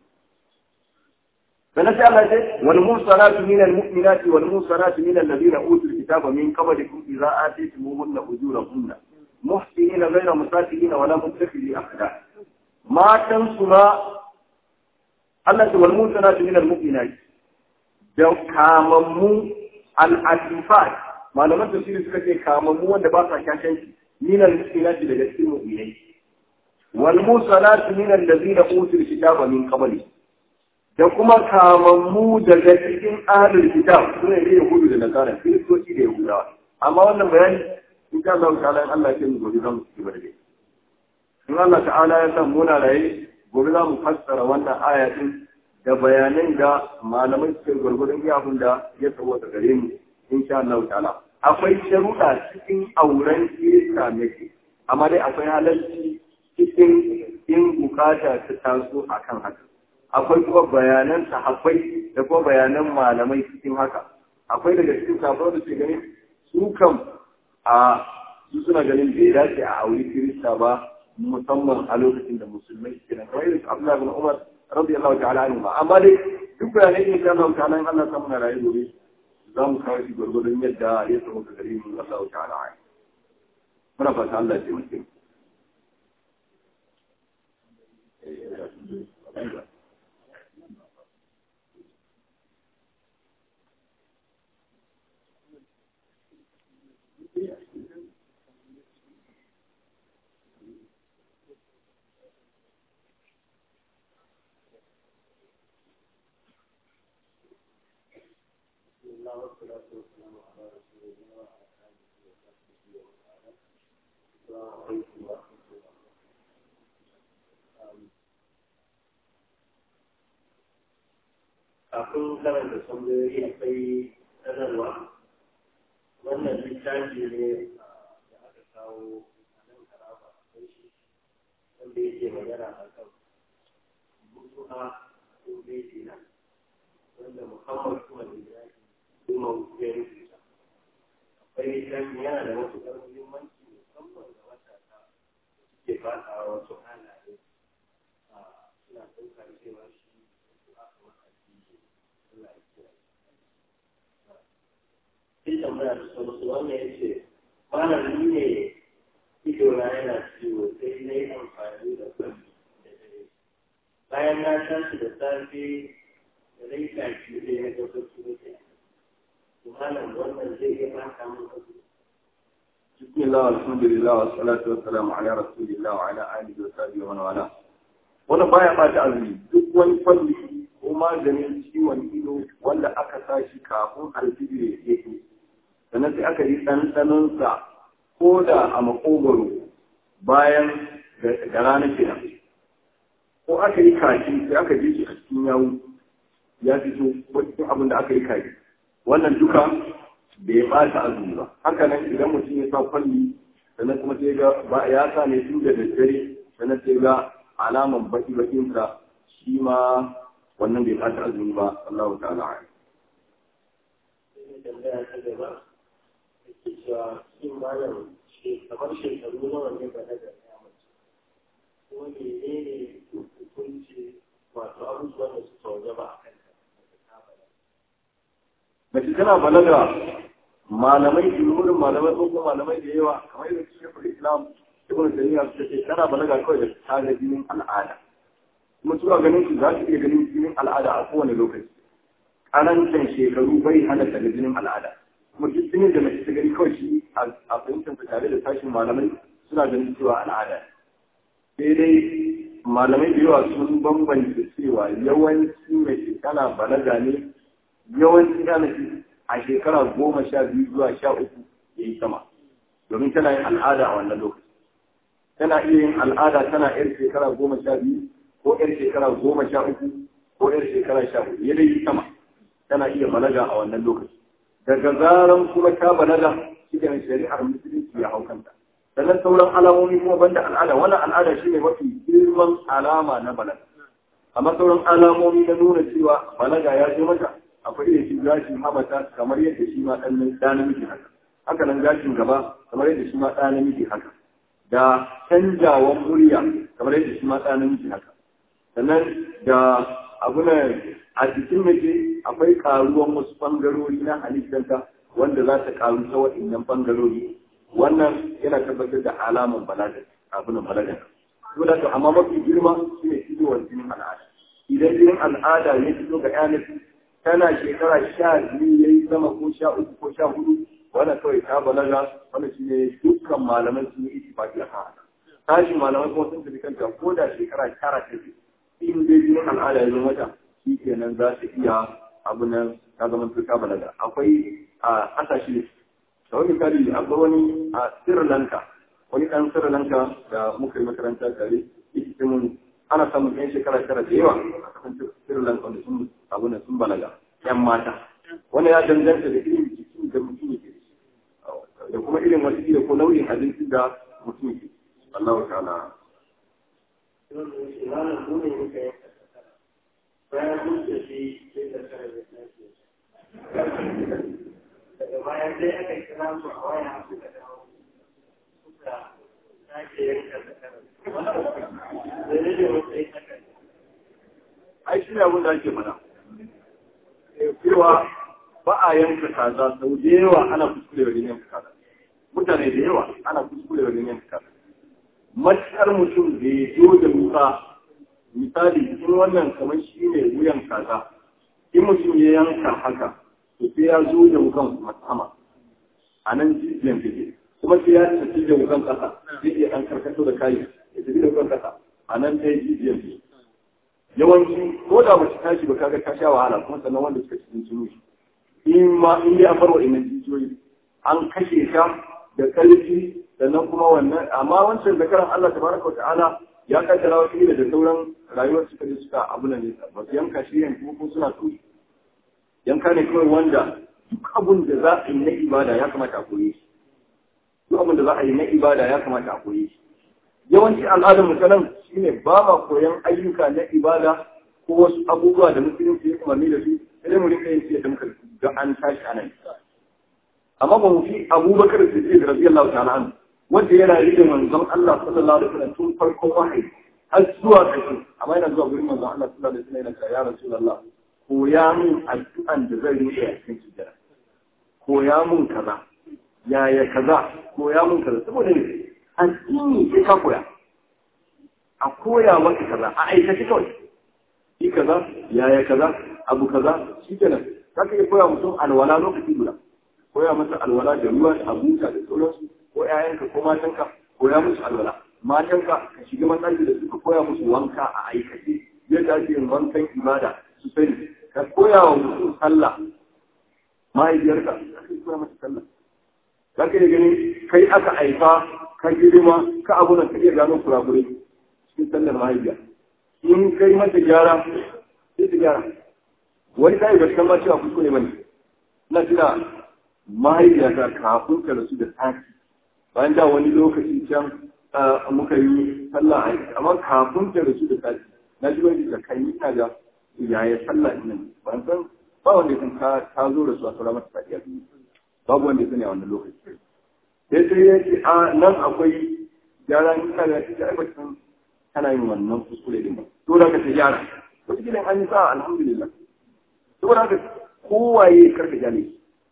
فنسأل الله والمحصنات من المؤمنات والمحصنات من الذين أوتوا الكتاب من قبلكم إذا آتيتموهن أجورهن محسنين غير مسافرين ولا متخذي أخدان ما تنسوا الله والمحصنات من المؤمنات كاممو العفيفات ما لم تسير سكتي كاممو وأن باسا كاشنش من المؤمنات لجسد المؤمنين والمحصنات من الذين أوتوا الكتاب من قبلكم da kuma kamammu daga cikin ahlul kitab sune ne Yahudu da Nasara Kiristoci da Yahudawa amma wannan bayani in ka Allah ta'ala Allah ya yi gobe zamu ci gaba da shi in Allah ta'ala ya san muna raye gobe za mu fassara wannan aya din da bayanan da malamai suke gurgurun iyakun da ya tsawo da gare mu insha Allah ta'ala akwai sharuɗa cikin auren Kirista ne amma dai akwai halalci cikin in bukata ta taso akan haka akwai kuma bayanan sahabbai da kuma bayanan malamai cikin haka akwai daga cikin sahabbai da ke ganin su kam su suna ganin bai dace a auri Kirista ba musamman a lokacin da musulmai ke nan kamar yadda Abdullahi bin Umar radiyallahu ta'ala anhu amma dai duk bayanai ne kan Allah ta'ala in Allah ta muna rayu gobe za mu kawo shi gurgurdun yadda ya samu ga gare mu Allah ta'ala muna fata Allah ya taimake mu والصلاة والسلام على رسول الله وعلى آله وصحبه وسلم. السلام عليكم ورحمة الله. Kafin karanta tambayoyi akwai sanarwa wannan littafi ne da aka kawo a nan Taraba akwai shi wanda yake magana a kan mutuwa ko bejina wanda Muhammad kuma da kuma ya rubuta akwai littafi yana da matuƙar muhimmanci musamman ga matasa da suke fata wasu halaye suna ɗaukar cewa shi sai tambaya da sauransu wannan ya ce malami ne idona yana ciwo sai na yi amfani da kwanci da dare bayan na tashi da safe da rai kashi da ya ga wasu mutane malam wannan zai iya baka mun kasu bismillah alhamdulillah wa salatu wa salamu ala rasulillah wa ala alihi wa sahbihi wa man wala wannan baya bata azumi duk wani falli ko maganin ciwon ido wanda aka sa shi kafin alfijir ya ke sannan sai aka yi ɗanɗanonsa ko da a makogoro bayan da rana kenan ko aka yi kaki sai aka ji shi a cikin yawu ya fito wajen abin da aka yi kaki wannan duka bai ɓata azumi ba haka nan idan mutum ya sa kwalli sannan kuma sai ga ya sa ne tun da daddare sannan sai ga alaman baki-bakinsa shi ma wannan bai ɓata azumi ba Allah ta'ala ya tambaya ta gaba yake cewa cikin malam kamar shekaru nawa ne ba na gari ya mace ko ne ne hukunci wato abubuwan da suka waje ba a kan mace tana balaga malamai jumhurin malamai ko kuma malamai da yawa kamar yadda shekul islam ibn taymiya suka ce tana balaga kawai da ta ga jinin al'ada kuma suna ganin su za su iya ganin jinin al'ada a kowane lokaci ƙanancin shekaru bai hana daga jinin al'ada kuma duk jinin da mace ta gani kawai shi a fahimtar ta tare da tashin malamai suna ganin cewa al'ada sai dai malamai da yawa sun bambanta cewa yawanci mace tana balaga ne yawanci ɗanaci a shekara 12 zuwa 13 ya yi sama domin tana yin al'ada a wannan lokaci tana iya yin al'ada tana yar shekara 12 ko yar shekara 13 ko yar shekara 14 ya dai yi sama tana iya balaga a wannan lokaci daga zaran kuma ta balaga cikin shari'ar musulunci ya hau kanta sannan sauran alamomi kuma banda al'ada wannan al'ada shine mafi girman alama na balaga amma sauran alamomi na nuna cewa balaga ya je mata akwai da shi gashin habata kamar yadda shi ma ɗan namiji haka haka nan gashin gaba kamar yadda shi ma ɗa namiji haka, da canjawan murya kamar yadda shi ma ɗa namiji haka, sannan da abunan a jikin mace akwai ƙaruwan wasu ɓangarori na halittanta wanda za ta ƙaru ta waɗannan ɓangarori, wannan yana tabbatar da alaman balaga abunan balaga. Saboda to amma mafi girma shi ne fitowar jinin al'ada. Idan jinin al'ada ya fito ga yanar tana shekara 12 ya yi sama ko 13 ko 14 wannan kawai ta balaga, wannan shi ne dukkan malaman sun yi ittifaqi a kan haka. Tashin malaman kuma sun tafi kanta ko da shekara 9 ta fi in dai jinin al'ada ya zo mata shi kenan za ta iya abu nan ta zama ta balaga. Akwai a ƙasashe kamar misali akwai wani a Sri Lanka, wani ɗan Sri Lanka da muka yi makaranta tare yake mun ana samun yan shekara 9 da yawa a kasan Sri Lanka wanda sun abu nan sun balaga yan mata. Wannan ya danganta da irin jikin da mutum yake da kuma irin wasu iya ko nau'in abinci da mutum yake. Allah ta'ala. Bayan mun tafi sai da kare da tashi. Daga bayan sai aka kira su a waya suka dawo. Suka sake yanka da kare. Da rage wata yi haka. Ai shi ne abin da ake mana. Cewa ba a yanka kaza sau da yawa ana kuskure wajen yanka kaza. Mutane da yawa ana kuskure wajen yanka kaza. Matuƙar mutum da ya zo da wuka misali in wannan kamar shi ne wuyan kaza in mutum ya yanka haka to sai ya zo da wukan sama a nan jijiyan take kuma sai ya tafi da wukan kasa zai iya ɗan karkato da kayi ya tafi da wukan kasa a nan ɗaya jijiyan take yawanci ko da ba ta tashi ba kaga ta sha wahala kuma sannan wanda suka cikin jini in dai an bar wa'innan jijiyoyi an kashe ta da ƙarfi sannan kuma wannan amma wancan zakaran Allah tabaraka wa ta'ala ya kaddara wasu ila da sauran rayuwar suka je suka abu na nesa ba su yanka shi yanku ko suna turi yanka ne kawai wanda duk abun da za a yi na ibada ya kamata a koye shi duk abun da za a yi na ibada ya kamata a koye shi yawanci al'adar mutanen shine ba ma koyan ayyuka na ibada ko wasu abubuwa da musulunci ya umarni da su sai mu rinka yin su yadda muka ga an tashi anan amma ba mu fi Abubakar Siddiq radiyallahu ta'ala anhu wanda yana rike manzon Allah sallallahu alaihi wasallam tun farkon wahayi har zuwa ƙarshe amma yana zuwa gurin manzon Allah sallallahu alaihi wasallam yana ya Rasulullah koya min addu'an da zan rike a cikin sujjada koya min kaza yaya kaza koya min kaza saboda ne addini sai ka koya a koya maka kaza a aikace kawai shi kaza yaya kaza abu kaza shi kenan zaka iya koya mutum alwala lokaci guda koya masa alwala da ruwa da abuta da sauransu ko ƴaƴanka ko matanka koya musu alwala matanka ka shiga matsayi da suka koya musu wanka a aikace yadda ake yin wankan ibada su sani ka koya wa mutum sallah mahaifiyarka ka koya masa sallah za ka iya gani kai aka haifa ka girma ka abu nan ka iya gano kurakurai cikin sallar mahaifiya in kai mata gyara sai ta gyara wani ta yi ba san ma cewa kuskure bane na tuna mahaifiyata kafin ka rasu da sati bayan da wani lokaci can muka yi sallah a amma kafin ta rasu da sati na ji wani da kai ina ga yaya sallah nan ban san ba wanda kan ta zo da su a sauran mata sati a duniya babu wanda ya sani a wannan lokaci sai ya ce a nan akwai gyara in ka ga ita ai bacin kana yin wannan kuskure din ba to da ka ta gyara wata gidan an yi sa alhamdulillah saboda haka kowaye karka jale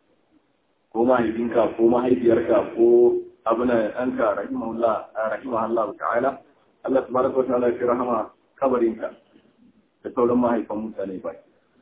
ko mahaifinka ko mahaifiyarka ko abuna ɗanka rahimahullah ta'ala Allah tabaraka wa ta'ala ya rahama kabarinka da sauran mahaifan mutane ba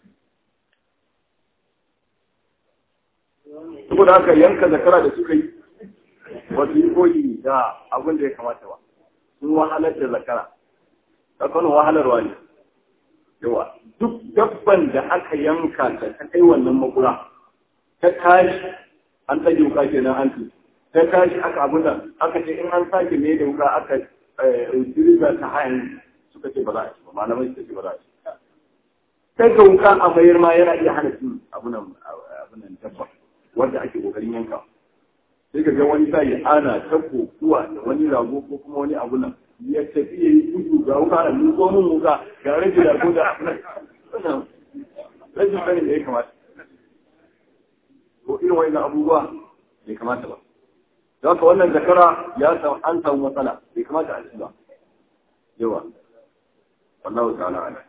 saboda haka yanka zakara da suka yi wasu yi koyi da abin da ya kamata ba sun wahalar da zakara tsakanin wahalarwa ne yawa duk dabban da aka yanka ta kai wannan makura ta tashi an tsage wuka kenan an ci ta tashi aka abin da aka ce in an sake mai da wuka aka dirza ta hayan suka ce ba za a ci ba malamai suka ce ba za a ci sai ga wuka a bayar ma yana iya hana cin abunan dabba wanda ake kokarin yanka sai ka ga wani sai ana ta kokuwa da wani rago ko kuma wani abu nan ya tafi ya yi gudu ga wuka a nutso mun wuka ga rage da ko da wannan rashin sanin da ya kamata ko irin wani abubuwa bai kamata ba. Don haka wannan zakara ya san an samu matsala bai kamata a ci ba. Yawa. Wallahu ta'ala ala.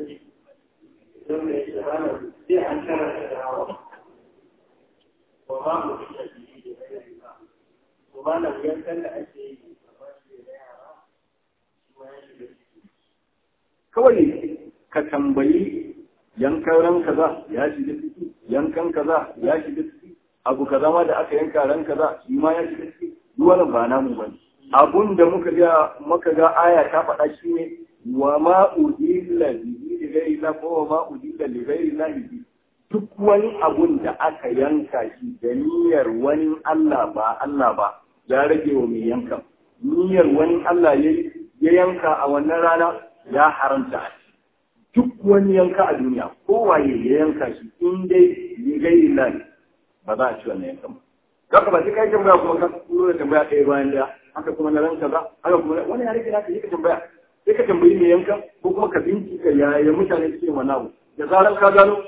Kawai ka tambayi yankan ran kaza ya shiga ciki, yankan kaza ya shiga ciki, abu kaza ma da aka yanka ran kaza shi ma ya shiga ciki, duk wannan ba namu bane. Abun da muka ga aya ta faɗa shi ne wa ma udilla bihi li ghairi la ko wa ma udilla li ghairi la bihi. Duk wani abun da aka yanka shi da niyyar wani Allah ba ya rage wa mai yankan. Niyyar wani Allah ya yanka a wannan rana ya haramta a shi. Duk wani yanka a duniya kowaye ya yanka shi in dai li ghairi la ba za a ci wannan yankan ba. Kaka ba sai kai tambaya kuma ka kuro da tambaya ɗaya bayan daya. Haka kuma na ranka ba, haka kuma wani ya rage naka ka tambaya. Sai ka tambayi mai yankan ko kuma ka bincika yaya mutane suke wani abu. Da zarar ka gano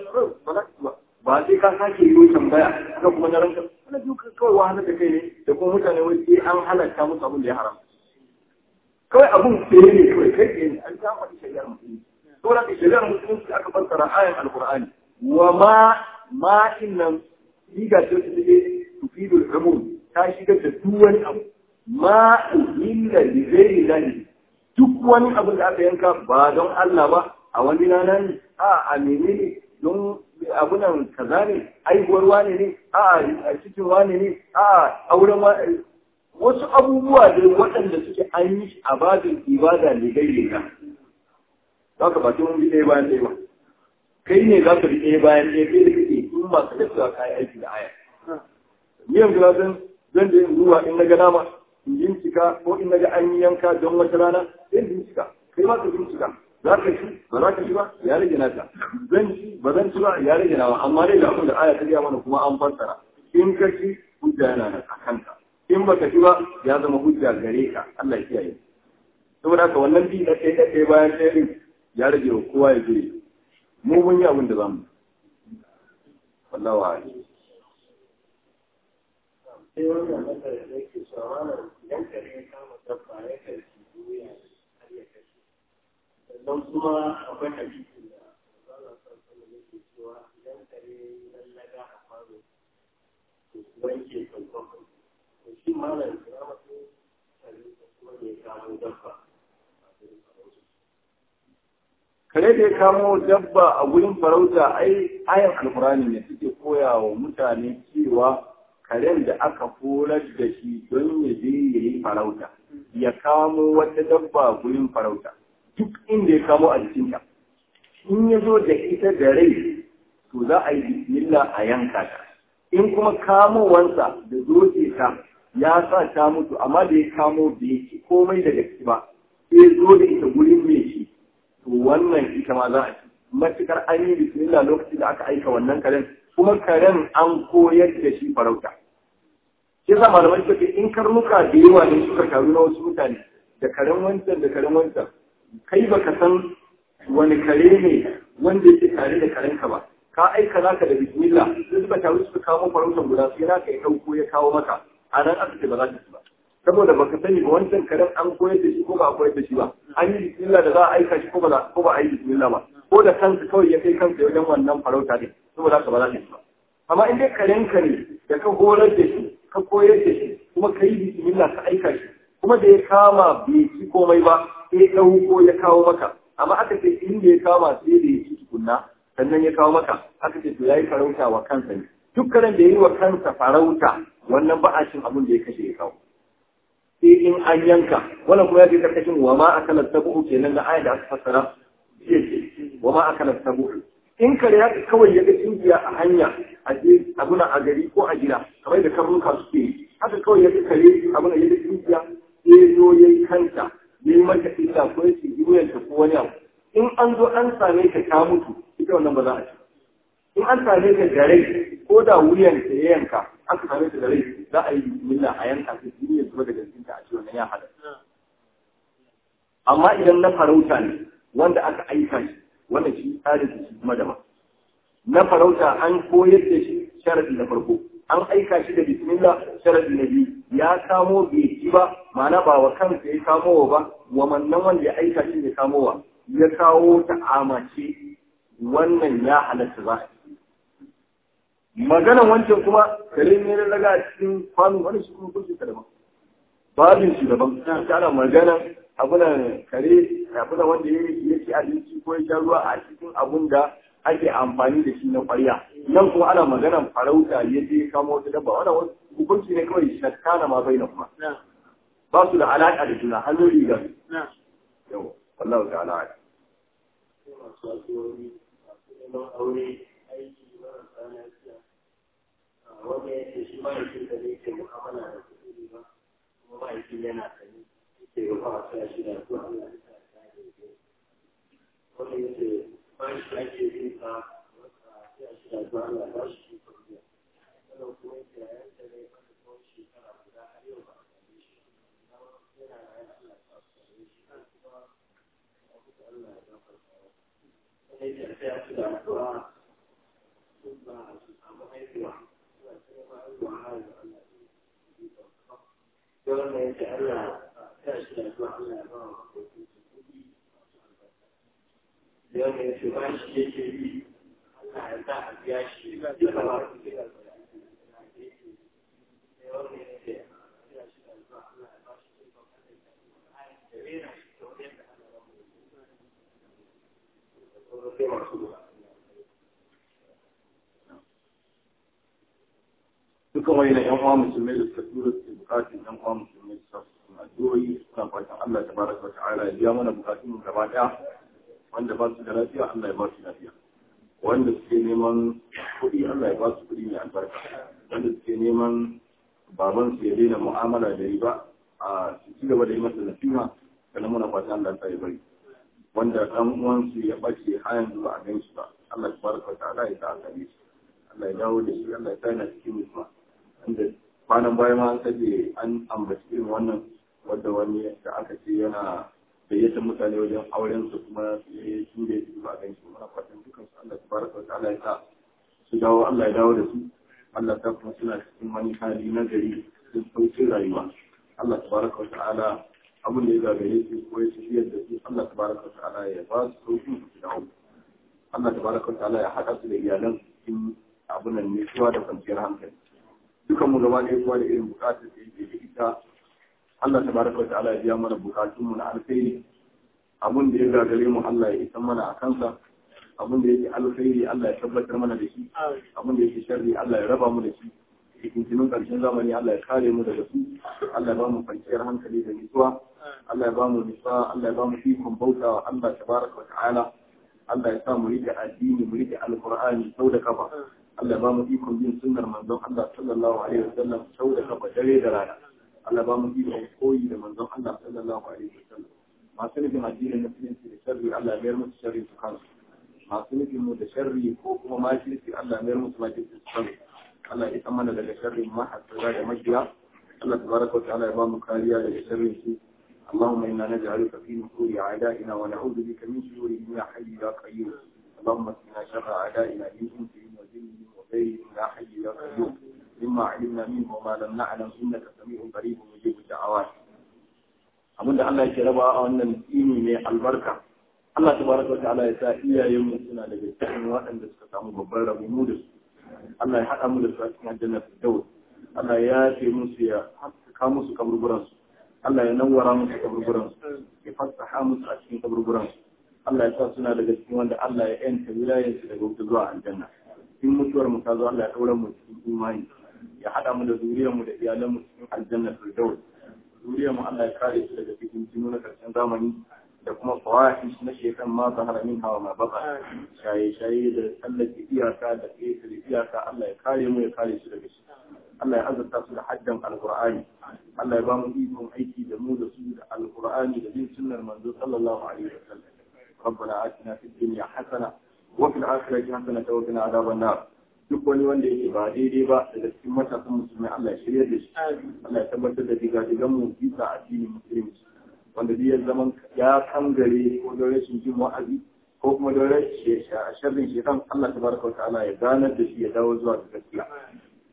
ba sai ka sake yi tambaya haka kuma na ranka wani duka kawai wahalar da kai ne da kuma mutane wai sai an halatta musu abin da ya haram. Kawai abun tsaye ne kawai kai tsaye ne an ta faɗi shari'ar musulunci. Saboda ka shari'ar musulunci aka fassara ayan alkur'ani wa ma innan riga ce ta take tufidul umum ta shigar da duk wani abu ma illa li ghairi lahi duk wani abu da aka yanka ba don Allah ba a wani rana ne a menene don abunan kaza ne aihuwar wane ne a cikin wane ne auren wasu abubuwa da waɗanda suke an yi a babin ibada ne gaire ka za ka ba tun bi ɗaya bayan ɗaya ba kai ne za ka bi ɗaya bayan ɗaya kai da kake in masu gaskiya kayan aiki da aya ni yanzu na zan da yin zuwa in na ga nama in bincika ko in na ga an yi yanka don wata rana sai bincika kai ma ka bincika za ka ci ba za ka ci ba ya rage naka zan ci ba zan ci ba ya rage nawa amma dai da abin da aya ta gaya mana kuma an fassara in ka ci hujja yana nan a kanka in baka ci ba ya zama hujja gare ka Allah ya kiyaye saboda haka wannan bi da kai bayan ɗaya din ya rage wa kowa ya je mu mun yi abin da zamu wallahi wa'ala sai wannan matsalar da yake shawarar idan kare ya kama dabba ya karfi doya har ya kashe sannan kuma akwai hadisi da Allah sallallahu alaihi yake cewa idan kare ya lallaga a kwano to wanke kankan to shi malam ya mace kare kuma ya kamo dabba kare da ya kamo dabba a gurin farauta ai ayan alqur'ani ne suke koya wa mutane cewa karen da aka horar da shi don ya je ya yi farauta ya kamo wata dabba gurin farauta duk inda ya kamo a jikinta in ya zo da ita da rai to za a yi bismillah a yanka ta in kuma kamowansa da zoce ta ya sa ta mutu amma da ya kamo da ya ci komai daga ciki ba sai zo da ita gurin mai shi to wannan ita ma za a ci matukar an yi bismillah lokacin da aka aika wannan karen kuma karen an koyar da shi farauta. Shi yasa malamai suka ce in karnuka da yawa ne suka taru na wasu mutane da karen wancan kai baka san wani kare ne wanda yake tare da karenka ba ka aika naka da bismillah sai suka taru suka kawo farautan guda sai naka ya dauko ya kawo maka a nan aka ce ba za ta ci ba saboda baka sani ba wancan karen an koyar da shi ko ba a koyar da shi ba an yi bismillah da za a aika shi ko ba a yi bismillah ba ko da kansa kawai ya kai kansa wajen wannan farauta ne saboda haka ba za ta ci ba amma in dai karenka ne da ka horar da shi ka koyar da shi kuma ka yi bismillah ka aika shi kuma da ya kama bai ci komai ba sai ya ɗauko ya kawo maka amma aka ce in da ya kama sai da ya ci tukunna sannan ya kawo maka aka ce to ya yi farauta wa kansa ne duk karen da ya yi wa kansa farauta wannan ba a cin abin da ya kashe ya kawo sai in an yanka wannan kuma ya ce karkashin wa ma akala tabu kenan da ayat da aka fassara wa ma akala tabu in kare haka kawai ya ga tsingiya a hanya a je abuna a gari ko a gida kamar da karnuka suke yi haka kawai ya ga kare abuna ya ga tsingiya sai zo ya yi kanta ya yi mata isa ko ya ce wuyanta ko wani abu in an zo an same ka ta mutu ita wannan ba za a ci in an same ka da rai ko da wuyanta ya yanka aka same ta da rai za a yi bismillah a yanka ta jini ya zuba daga jikinta a ce wannan ya hada amma idan na farauta ne wanda aka aika shi wanda shi tsarin shi kuma daban na farauta an koyar da shi sharadi na farko an aika shi da bismillah sharadi na biyu ya kamo bai ci ba ma'ana ba wa kansa ya kamo ba wa mannan wanda ya aika shi da kamowa ya kawo ta amace wannan ya halatta za a maganan wancan kuma kare ne na daga cikin kwano wani shi kuma kusa daban babin shi daban ana maganan abunan kare abunan wanda ya ci abinci ko ya sha ruwa a cikin abun da ake amfani da shi na ƙwarya nan kuma ana maganan farauta ya je kamo wata dabba wannan hukunci ne kawai shakkana ma bai na kuma ba su da alaƙa da juna hannu riga yau wallahu ta'ala wanda ya ce shi ma'aikin da zai ke mu'amala da kuɗi ba kuma ma'aikin yana sani ke yi ba a sa shi da zuwa Allah ya sa ta yi wanda ya ce bashi ake yin ka wata sa shi da zuwa Allah ba shi shi kwanciya wannan kuma ya ce yayin da zai fata tsawon shekara guda har yau ba a same shi yana da yana Allah ta same shi kan kuma a kuka Allah ya gafarta wanda ya ce sai a ci da addu'a sun ba su samu haihuwa don da yake Allah ta shi da zuwa Allah ya ba wa makokin su kudi masu albarka. Don da yake ba shi yake yi Allah ya sa a biya shi da ba su gida da ake don da yake ya shi da zuwa Allah ya ba shi da zuwa Allah ya da rena shi da wani da Allah ya ba mu da sauran sai masu zuwa. dukan wani na yan uwa musulmai da suka tura su bukatun yan uwa musulmai su suna addu'o'i suna fatan Allah tabaraka wa ta'ala ya biya mana bukatun mu gaba daya wanda ba su da lafiya Allah ya ba su lafiya wanda suke neman kuɗi Allah ya ba su kuɗi mai albarka wanda suke neman baban su ya daina mu'amala da riba a su ci gaba da yi masa nasiha kana muna fatan Allah ya bari wanda dan uwan su ya bace har yanzu ba a gan shi ba Allah tabaraka wa ta'ala ya sa a gare shi Allah ya dawo da shi Allah ya tsaya cikin mutuwa inda kwanan baya ma an kaje an ambaci irin wannan wadda wani da aka ce yana gayyatar mutane wajen auren su kuma ya ture su ba gan shi muna fatan dukan su Allah tabaraka wa ta'ala ya sa su dawo Allah ya dawo da su Allah ta kuma suna cikin wani hali na gari sun sauƙin rayuwa Allah tabaraka wa ta'ala abin da ya gagare su ko ya tafiyar da su Allah tabaraka wa ta'ala ya ba su sauƙin su dawo Allah tabaraka wa ta'ala ya haɗa su da iyalan cikin abin nan ne suwa da kwanciyar hankali dukan mu gaba ɗaya kowa da irin bukatar da yake da ita Allah tabaraka wa ta'ala ya biya mana bukatun mu na alkhairi abin da ya gagare mu Allah ya isa mana a kansa abin da yake alkhairi Allah ya tabbatar mana da shi abin da yake sharri Allah ya raba mu da shi cikin tunan ƙarshen zamani Allah ya kare mu daga su Allah ya ba mu kwanciyar hankali da nutsuwa Allah ya ba mu nutsuwa Allah ya ba mu ikon bautawa Allah tabaraka wa ta'ala Allah ya sa mu rike addini mu rike alqur'ani sau da kafa Allah ba mu ikon bin sunnar manzon Allah sallallahu alaihi wasallam sau da kafa dare da rana Allah ba mu ikon koyi da manzon Allah sallallahu alaihi wasallam masu nufin addinin musulunci da sharri Allah ya mayar musu sharri su kansu masu nufin mu da sharri ko kuma makirci Allah ya mayar musu makirci su kansu Allah ya san mana daga sharrin mahasara da makiya Allah tabaraka wa ta'ala ya ba mu kariya daga sharrin su اللهم إنا نجعلك في نحور أعدائنا ونعوذ بك من شرورهم يا حي يا قيوم اللهم اسقنا شر أعدائنا من إنسهم وجنهم وغيرهم يا حي يا قيوم مما علمنا منه وما لم نعلم إنك سميع قريب مجيب الدعوات abinda Allah yake raba a wannan tsini mai albarka Allah tabaraka wa ta'ala ya sa iyayen mu suna daga cikin waɗanda suka samu babban rabo mu da su Allah ya haɗa mu da su a cikin aljanna firdaus Allah ya yafe musu ya haska musu kaburburan su Allah ya nawwara musu kaburburan su ya fasaha musu a cikin kaburburan su Allah ya sa suna daga cikin wanda Allah ya yanta wilayen su daga wuta zuwa aljanna in mutuwar mu ta zo Allah ya daura mu cikin imani ya haɗa mu da zuriyar mu da iyalan mu cikin aljanna firdaus zuriyar mu Allah ya kare su daga cikin jinu na karshen zamani da kuma fawahish na shekan ma zahara min hawa ma baka shaye-shaye da tsallake iyaka da ƙetare iyaka Allah ya kare mu ya kare su daga shi Allah ya azurta su da haddan alqur'ani Allah ya ba mu ikon aiki da mu da su da alqur'ani da bin sunnar manzo sallallahu alaihi wasallam ربنا آتنا في الدنيا حسنة وفي الآخرة حسنة وقنا عذاب النار duk wani wanda yake ba daidai ba daga cikin matasan musulmai Allah ya shirya da shi Allah ya tabbatar da diga-digan mu bisa addinin musulunci wanda zai zaman ya kangare ko don rashin jin wa'azi ko kuma don rashin sharrin shekan Allah tabaraka wa ta'ala ya ganar da shi ya dawo zuwa ga gaskiya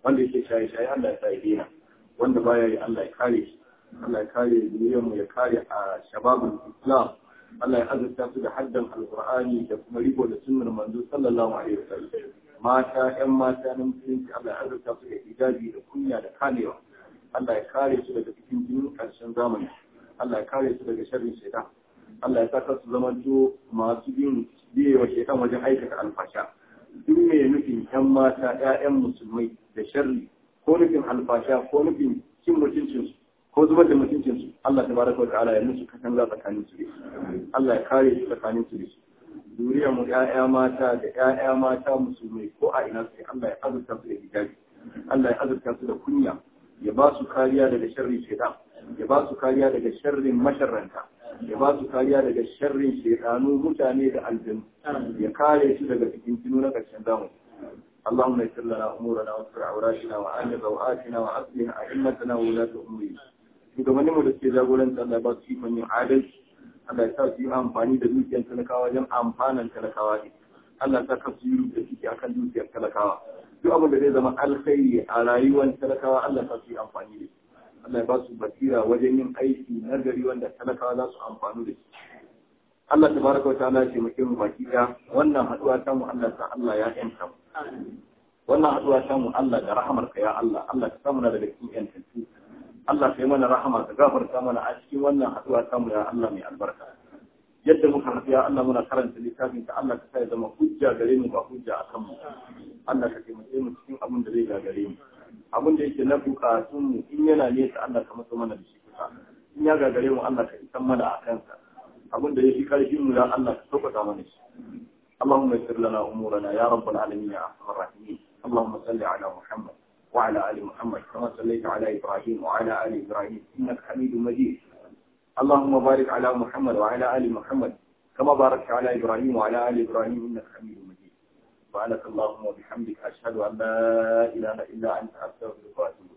wanda yake shaye-shaye Allah ya sa ya daina, wanda baya yi Allah ya kare shi, Allah ya kare duniyarmu, ya kare a shababul Islam, Allah ya azurta su da haddan alqur'ani da kuma riko da sunnar manzo sallallahu alaihi wasallam. Mata, ƴan mata na musulunci, Allah ya azurta su da hijabi da kunya da kamewa. Allah ya kare su daga cikin jinin ƙarshen zamani. Allah ya kare su daga sharrin shaitan. Allah ya saka su zamanto masu biyewa shaitan wajen aikata alfasha. Duk mai nufin ƴan mata, ƴaƴan musulmai da sharri, ko nufin alfasha, ko nufin cin mutuncinsu, ko zubar da mutuncinsu, Allah tabaraka wa ta'ala ya musu katanga tsakanin su da shi. Allah ya kare su tsakanin su da shi. Zuriyar mu ƴaƴa mata da ƴaƴa mata musulmai ko a ina sai Allah ya azurta su da hijabi. Allah ya azurta su da kunya, ya ba su kariya daga sharrin shaitan, ya ba su kariya daga sharrin masharranta, ya ba su kariya daga sharrin shaitanu mutane da aljanu, ya kare su daga cikin tunu na ƙarshen zamani. اللهم يسر لنا امورنا واستر عوراتنا وآمن روآتنا واصلح ائمتنا وولاة امورنا. shugabannin mu da suke jagoranta Allah ba su ikon yin adalci, Allah ya sa su yi amfani da dukiyar talakawa wajen amfanan talakawa ne. Allah ya sa ka su yi da suke akan dukiyar talakawa. Duk abin da zai zama alkhairi a rayuwar talakawa Allah ya sa su yi amfani da shi. Allah ya ba su basira wajen yin aiki na gari wanda talakawa za su amfani da shi. Allah tabaraka wa ta'ala ya taimake mu baki ɗaya. Wannan haɗuwa ta mu Allah ta Allah ya yanta mu. Wannan haɗuwa ta mu Allah da rahamarka ya Allah, Allah ka samu na daga cikin yantattu. Allah ka yi mana rahama, ka gafarta mana a cikin wannan haɗuwa ta mu ya Allah mai albarka. Yadda muka haɗu ya Allah muna karanta littafin ka, Allah ka sa ya zama hujja gare mu ba hujja a kanmu. Allah ka taimake mu cikin abin da zai gagare mu. Abin da yake na bukatun mu in yana nesa Allah ka masa mana da shi kusa. In ya gagare mu Allah ka isan mana a kansa. Abin da ya fi ƙarfin mu ya Allah ka sauƙaƙa mana shi. اللهم يسر لنا أمورنا يا رب العالمين يا أرحم الراحمين. اللهم صل على محمد وعلى آل محمد كما صليت على إبراهيم وعلى آل إبراهيم إنك حميد مجيد. اللهم بارك على محمد وعلى آل محمد كما باركت على إبراهيم وعلى آل إبراهيم إنك حميد مجيد. سبحانك اللهم وبحمدك أشهد أن لا إله إلا أنت أستغفرك وأتوب إليك.